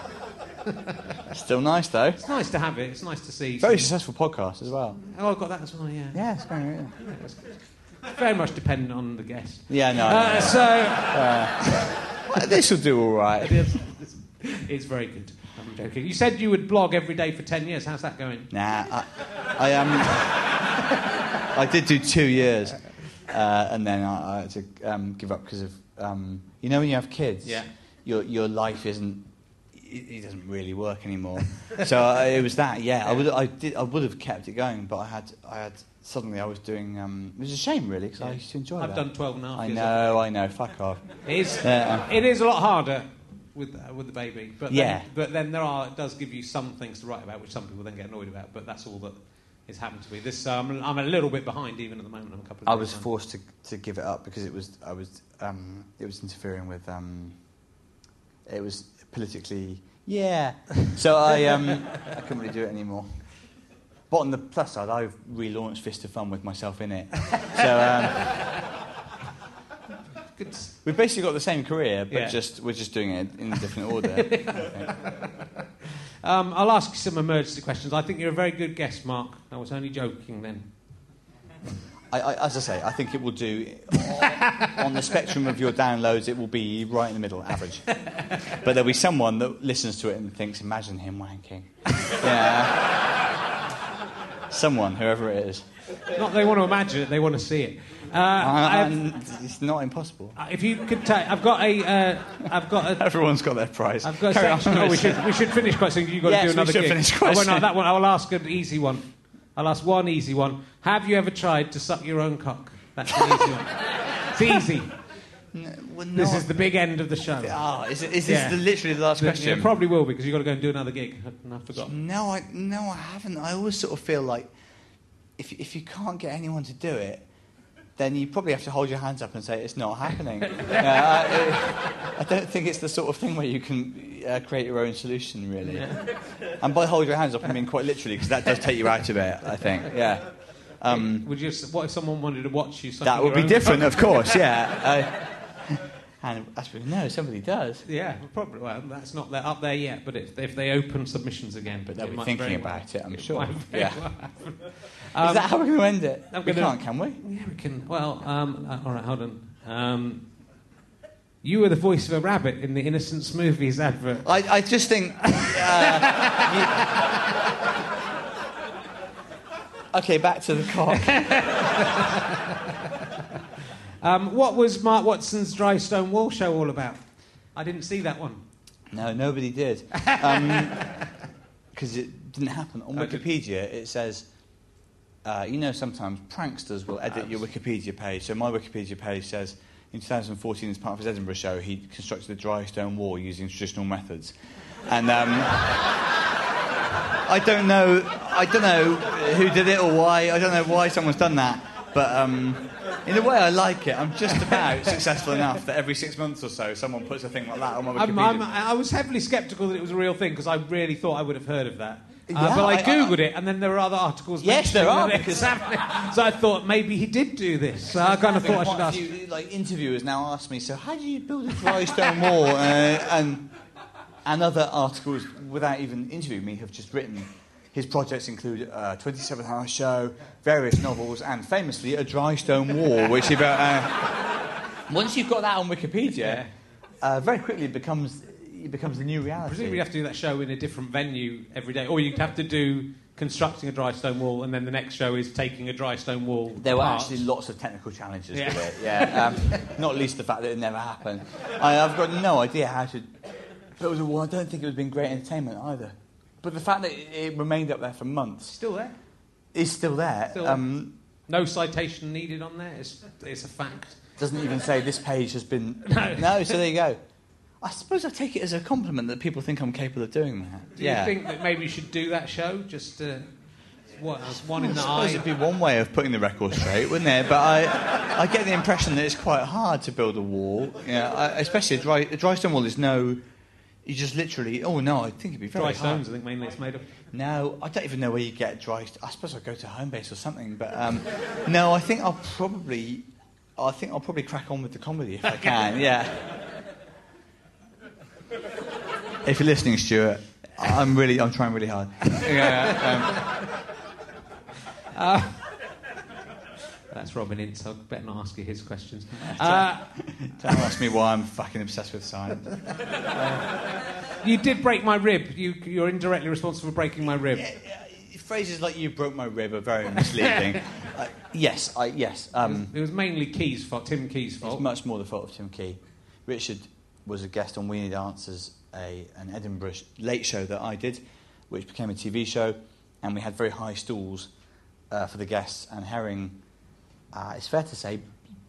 [SPEAKER 6] Still nice though.
[SPEAKER 5] It's nice to have it. It's nice to see.
[SPEAKER 6] Very
[SPEAKER 5] some-
[SPEAKER 6] successful podcast as well.
[SPEAKER 5] Oh, I've got that as well. Yeah.
[SPEAKER 6] Yeah, it's going really.
[SPEAKER 5] Very much dependent on the guest.
[SPEAKER 6] Yeah, no.
[SPEAKER 5] Uh,
[SPEAKER 6] no.
[SPEAKER 5] so
[SPEAKER 6] Uh, this will do all right.
[SPEAKER 5] it's, it's very good. I'm joking. You said you would blog every day for ten years. How's that going?
[SPEAKER 6] Nah, I, I um, I did do two years, uh, and then I, I had to um, give up because of um, you know when you have kids,
[SPEAKER 5] Yeah.
[SPEAKER 6] your your life isn't. It, it doesn't really work anymore. So uh, it was that. Yeah, I would I did I would have kept it going, but I had I had suddenly I was doing. Um, it was a shame really because I used to enjoy
[SPEAKER 5] I've
[SPEAKER 6] that.
[SPEAKER 5] done twelve and a half
[SPEAKER 6] I
[SPEAKER 5] years.
[SPEAKER 6] know, I know. Fuck off.
[SPEAKER 5] It is,
[SPEAKER 6] Yeah.
[SPEAKER 5] it is a lot harder with uh, with the baby. But
[SPEAKER 6] Yeah.
[SPEAKER 5] Then, but then there are it does give you some things to write about, which some people then get annoyed about. But that's all that it's happened to be. This um, I'm a little bit behind even at the moment. I'm a couple of
[SPEAKER 6] I
[SPEAKER 5] days
[SPEAKER 6] was
[SPEAKER 5] behind.
[SPEAKER 6] forced to to give it up because it was I was um, it was interfering with um, it was politically yeah. So I um, I couldn't really do it anymore. But on the plus side, I've relaunched Fist of Fun with myself in it. So um,
[SPEAKER 5] Good.
[SPEAKER 6] we've basically got the same career, but
[SPEAKER 5] Yeah.
[SPEAKER 6] just we're just doing it in a different order. I think.
[SPEAKER 5] Um, I'll ask you some emergency questions. I think you're a very good guest, Mark. I was only joking then.
[SPEAKER 6] I, I, as I say, I think it will do on, on the spectrum of your downloads. It will be right in the middle, average. But there'll be someone that listens to it and thinks, "Imagine him wanking." Yeah. Someone, whoever it is.
[SPEAKER 5] Not they want to imagine it; they want to see it. Uh,
[SPEAKER 6] And
[SPEAKER 5] I've-
[SPEAKER 6] it's not impossible.
[SPEAKER 5] uh, if you could take, I've got a, uh, I've got a.
[SPEAKER 6] Everyone's got their prize.
[SPEAKER 5] I've got a
[SPEAKER 6] Carry on.
[SPEAKER 5] section. Oh, we should we should finish quite soon. You've got
[SPEAKER 6] Yes,
[SPEAKER 5] to
[SPEAKER 6] we
[SPEAKER 5] do another
[SPEAKER 6] should
[SPEAKER 5] gig.
[SPEAKER 6] finish
[SPEAKER 5] Oh,
[SPEAKER 6] quite
[SPEAKER 5] well, no,
[SPEAKER 6] soon.
[SPEAKER 5] that one. I'll ask an easy one. I'll ask one easy one. Have you ever tried to suck your own cock? That's an easy one. It's easy.
[SPEAKER 6] No, well,
[SPEAKER 5] This
[SPEAKER 6] not-
[SPEAKER 5] is the big end of the show.
[SPEAKER 6] Ah, is, it, is this
[SPEAKER 5] Yeah.
[SPEAKER 6] the, literally the last
[SPEAKER 5] Yeah,
[SPEAKER 6] question?
[SPEAKER 5] it probably will because you've got to go and do another gig. And I forgot.
[SPEAKER 6] No, I no, I haven't. I always sort of feel like if if you can't get anyone to do it, then you probably have to hold your hands up and say it's not happening. uh, I, I don't think it's the sort of thing where you can uh, create your own solution, really. And by hold your hands up, I mean quite literally, because that does take you out of it. I think, yeah. Um,
[SPEAKER 5] Would you? What if someone wanted to watch you? sucking
[SPEAKER 6] that would
[SPEAKER 5] your
[SPEAKER 6] be
[SPEAKER 5] own
[SPEAKER 6] different,
[SPEAKER 5] cock?
[SPEAKER 6] of course. Yeah. Uh, and I suppose no, somebody does.
[SPEAKER 5] Yeah, probably. Well, that's not there, up there yet. But if, if they open submissions again,
[SPEAKER 6] But they'll
[SPEAKER 5] it
[SPEAKER 6] be
[SPEAKER 5] might
[SPEAKER 6] thinking
[SPEAKER 5] very well-
[SPEAKER 6] about it, I'm
[SPEAKER 5] it
[SPEAKER 6] sure.
[SPEAKER 5] might very
[SPEAKER 6] Yeah.
[SPEAKER 5] well happen.
[SPEAKER 6] Is
[SPEAKER 5] Um,
[SPEAKER 6] that how we're going to end it?
[SPEAKER 5] I'm
[SPEAKER 6] We
[SPEAKER 5] gonna-
[SPEAKER 6] can't, can we?
[SPEAKER 5] Yeah, we can. Well, um, uh, all right, hold on. Um, you were the voice of a rabbit in the Innocence Movies advert.
[SPEAKER 6] I, I just think. Uh, you... Okay, back to the cock.
[SPEAKER 5] Um, what was Mark Watson's Dry Stone Wall show all about? I didn't see that one.
[SPEAKER 6] No, nobody did. Because it didn't happen. On
[SPEAKER 5] Oh, did-
[SPEAKER 6] Wikipedia, it says. Uh, you know, sometimes pranksters will edit your Wikipedia page. So my Wikipedia page says, in twenty fourteen, as part of his Edinburgh show, he constructed a dry stone wall using traditional methods. And um, I don't know, I don't know who did it or why. I don't know why someone's done that. But um, in a way, I like it. I'm just about successful enough that every six months or so, someone puts a thing like that on my
[SPEAKER 5] I'm,
[SPEAKER 6] Wikipedia.
[SPEAKER 5] I'm, I was heavily sceptical that it was a real thing because I really thought I would have heard of that. Uh,
[SPEAKER 6] Yeah,
[SPEAKER 5] but I
[SPEAKER 6] I-
[SPEAKER 5] googled it, and then there were other articles.
[SPEAKER 6] Yes, there
[SPEAKER 5] mentioning
[SPEAKER 6] are,
[SPEAKER 5] that
[SPEAKER 6] because-
[SPEAKER 5] it's happening. So I thought maybe he did do this. So I kind of thought I should
[SPEAKER 6] Quite a
[SPEAKER 5] ask.
[SPEAKER 6] few, like, interviewers now ask me, so how do you build a dry stone wall? Uh, and, and other articles, without even interviewing me, have just written his projects include a twenty-seven hour show, various novels, and famously a dry stone wall, which he built. Uh, once you've got that on Wikipedia,
[SPEAKER 5] Yeah.
[SPEAKER 6] uh, very quickly it becomes, it becomes the new reality.
[SPEAKER 5] Presumably you have to do that show in a different venue every day, or you'd have to do constructing a dry stone wall, and then the next show is taking a dry stone wall.
[SPEAKER 6] There were
[SPEAKER 5] apart.
[SPEAKER 6] actually lots of technical challenges
[SPEAKER 5] Yeah.
[SPEAKER 6] with it, yeah. Um, not least the fact that it never happened. I, I've got no idea how to build a wall. I don't think it would have been great entertainment either. But the fact that it, it remained up there for months
[SPEAKER 5] Still there.
[SPEAKER 6] is still there.
[SPEAKER 5] Still
[SPEAKER 6] Um,
[SPEAKER 5] No citation needed on there. It's, it's a fact.
[SPEAKER 6] doesn't even say this page has been...
[SPEAKER 5] No.
[SPEAKER 6] No, so there you go. I suppose I take it as a compliment that people think I'm capable of doing that.
[SPEAKER 5] Do
[SPEAKER 6] yeah.
[SPEAKER 5] you think that maybe you should do that show? Just uh, what? As one in
[SPEAKER 6] I
[SPEAKER 5] the
[SPEAKER 6] suppose
[SPEAKER 5] eye.
[SPEAKER 6] it'd be one way of putting the record straight, wouldn't it? But I, I get the impression that it's quite hard to build a wall. Yeah, I, especially a dry, a dry stone wall is no... You just literally... Oh, no, I think it'd be very
[SPEAKER 5] Dry
[SPEAKER 6] hard.
[SPEAKER 5] stones, I think mainly it's made of.
[SPEAKER 6] No, I don't even know where you get dry... St- I suppose I'll go to Homebase or something, but... Um, no, I think I'll probably... I think I'll probably crack on with the comedy if I can, yeah. If you're listening, Stuart, I'm really... I'm trying really hard. Yeah, um,
[SPEAKER 5] Uh, that's Robin Ince. I better not ask you his questions. Uh,
[SPEAKER 6] don't ask me why I'm fucking obsessed with science.
[SPEAKER 5] you did break my rib. You, you're indirectly responsible for breaking my rib.
[SPEAKER 6] Yeah, yeah, phrases like "you broke my rib" are very misleading. uh, yes, I, yes. Um,
[SPEAKER 5] It was mainly Key's fault, Tim Key's
[SPEAKER 6] it's
[SPEAKER 5] fault.
[SPEAKER 6] much more the fault of Tim Key. Richard was a guest on We Need Answers, a, an Edinburgh sh- late show that I did, which became a T V show, and we had very high stools uh, for the guests, and Herring, uh, it's fair to say,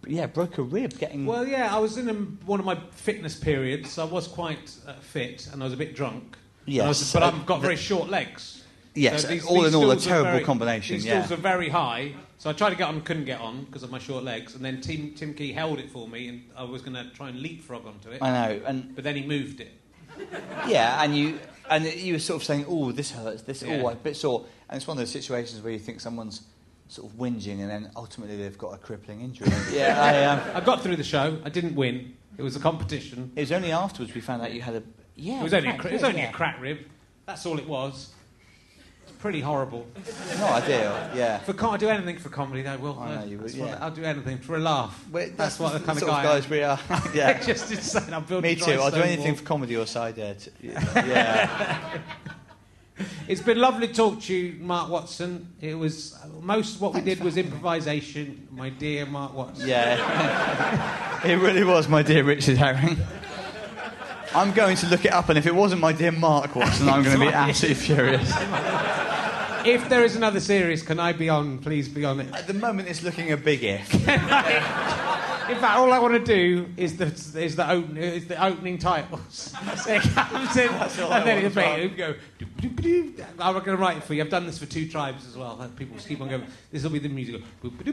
[SPEAKER 6] yeah, broke a rib getting...
[SPEAKER 5] Well, yeah, I was in a, one of my fitness periods. I was quite uh, fit, and I was a bit drunk.
[SPEAKER 6] Yes.
[SPEAKER 5] I was, but
[SPEAKER 6] uh,
[SPEAKER 5] I've got
[SPEAKER 6] the,
[SPEAKER 5] very short legs.
[SPEAKER 6] Yes,
[SPEAKER 5] so these,
[SPEAKER 6] all
[SPEAKER 5] these
[SPEAKER 6] in all, a
[SPEAKER 5] stools are
[SPEAKER 6] terrible
[SPEAKER 5] very,
[SPEAKER 6] combination,
[SPEAKER 5] These
[SPEAKER 6] yeah.
[SPEAKER 5] stools are very high, so I tried to get on, couldn't get on because of my short legs, and then Tim, Tim Key held it for me, and I was going to try and leapfrog onto it.
[SPEAKER 6] I know, and...
[SPEAKER 5] But then he moved it.
[SPEAKER 6] Yeah, and you and you were sort of saying, oh, this hurts, this,
[SPEAKER 5] Yeah.
[SPEAKER 6] oh, a bit sore. And it's one of those situations where you think someone's sort of whinging and then ultimately they've got a crippling injury. yeah, I, um,
[SPEAKER 5] I got through the show. I didn't win. It was a competition.
[SPEAKER 6] It was only afterwards we found out you had a... Yeah,
[SPEAKER 5] It was only, a,
[SPEAKER 6] crack
[SPEAKER 5] cra- it was
[SPEAKER 6] rib,
[SPEAKER 5] only
[SPEAKER 6] yeah.
[SPEAKER 5] a crack rib. That's all it was. It's pretty horrible.
[SPEAKER 6] Not ideal, yeah.
[SPEAKER 5] For com- I do anything for comedy, though. Well,
[SPEAKER 6] I know you would,
[SPEAKER 5] that's what-
[SPEAKER 6] yeah.
[SPEAKER 5] I'll do anything for a laugh.
[SPEAKER 6] Well,
[SPEAKER 5] that's,
[SPEAKER 6] that's
[SPEAKER 5] what the
[SPEAKER 6] the
[SPEAKER 5] kind of
[SPEAKER 6] sort
[SPEAKER 5] guy
[SPEAKER 6] of guys we are. yeah.
[SPEAKER 5] I'm. Just insane. I'm building
[SPEAKER 6] Me
[SPEAKER 5] dry
[SPEAKER 6] too. I'll do
[SPEAKER 5] stone
[SPEAKER 6] anything
[SPEAKER 5] wall.
[SPEAKER 6] for comedy or side air. To, yeah.
[SPEAKER 5] It's been lovely to talk to you, Mark Watson. It was most of what we did was improvisation, my dear Mark Watson.
[SPEAKER 6] Yeah. It really was, my dear Richard Herring. I'm going to look it up, and if it wasn't my dear Mark Watson, I'm going to be absolutely furious.
[SPEAKER 5] If there is another series, can I be on? Please be on it.
[SPEAKER 6] At the moment, it's looking a big if.
[SPEAKER 5] In fact, all I want to do is the is the, open, is the opening titles. So it comes in, and then it'll be, it'll go. I'm not going to write it for you. I've done this for two tribes as well. People just keep on going. This will be the music.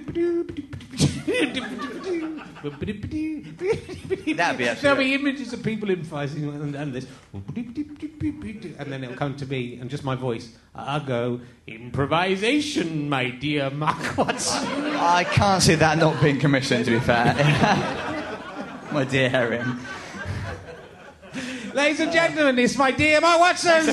[SPEAKER 6] That'd be
[SPEAKER 5] There'll
[SPEAKER 6] absolutely.
[SPEAKER 5] be images of people improvising and, and this, and then it'll come to me and just my voice. I'll go improvisation, my dear Mark Watson.
[SPEAKER 6] I can't see that not being commissioned, to be fair. My dear Herring.
[SPEAKER 5] Ladies and gentlemen, it's my dear Mark Watson.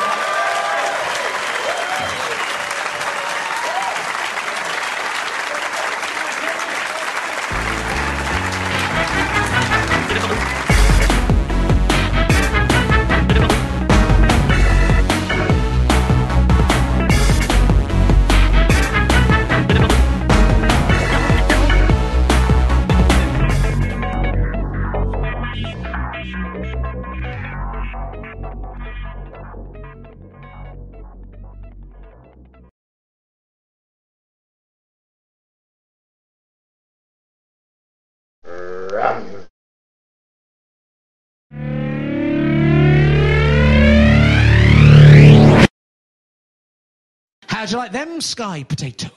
[SPEAKER 5] How'd you like them sky potatoes?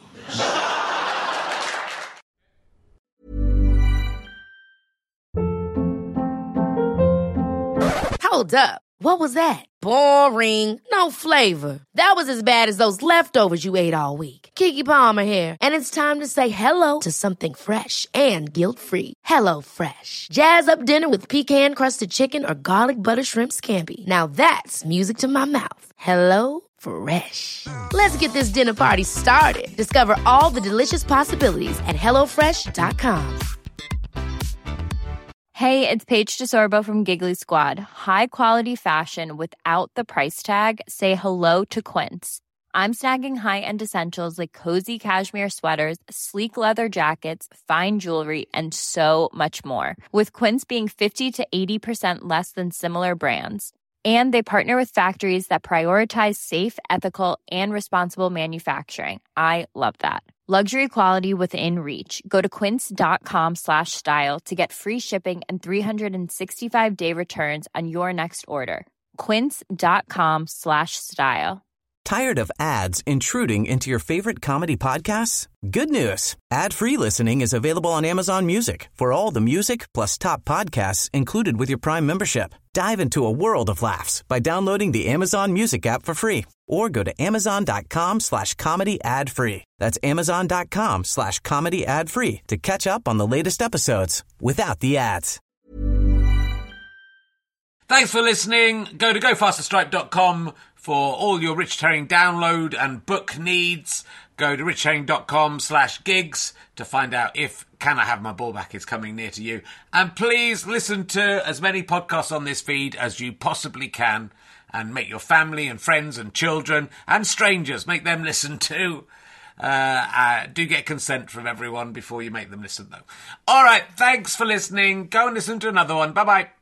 [SPEAKER 2] Hold up. What was that? Boring. No flavor. That was as bad as those leftovers you ate all week. Keke Palmer here, and it's time to say hello to something fresh and guilt-free. Hello Fresh. Jazz up dinner with pecan-crusted chicken or garlic butter shrimp scampi. Now that's music to my mouth. Hello Fresh. Let's get this dinner party started. Discover all the delicious possibilities at hello fresh dot com.
[SPEAKER 10] Hey, it's Paige DeSorbo from Giggly Squad. High quality fashion without the price tag. Say hello to Quince. I'm snagging high-end essentials like cozy cashmere sweaters, sleek leather jackets, fine jewelry, and so much more. With Quince being fifty to eighty percent less than similar brands. And they partner with factories that prioritize safe, ethical, and responsible manufacturing. I love that. Luxury quality within reach. Go to quince.com slash style to get free shipping and three sixty-five day returns on your next order. Quince.com slash style.
[SPEAKER 11] Tired of ads intruding into your favorite comedy podcasts? Good news. Ad-free listening is available on Amazon Music for all the music plus top podcasts included with your Prime membership. Dive into a world of laughs by downloading the Amazon Music app for free or go to amazon.com slash comedy ad free. That's amazon.com slash comedy ad free to catch up on the latest episodes without the ads.
[SPEAKER 1] Thanks for listening. Go to go faster stripe dot com for all your Richard Herring download and book needs. Go to richardherring.com slash gigs to find out if Can I Have My Ball Back is coming near to you. And please listen to as many podcasts on this feed as you possibly can and make your family and friends and children and strangers, make them listen too. Uh, uh, do get consent from everyone before you make them listen, though. All right, thanks for listening. Go and listen to another one. Bye-bye.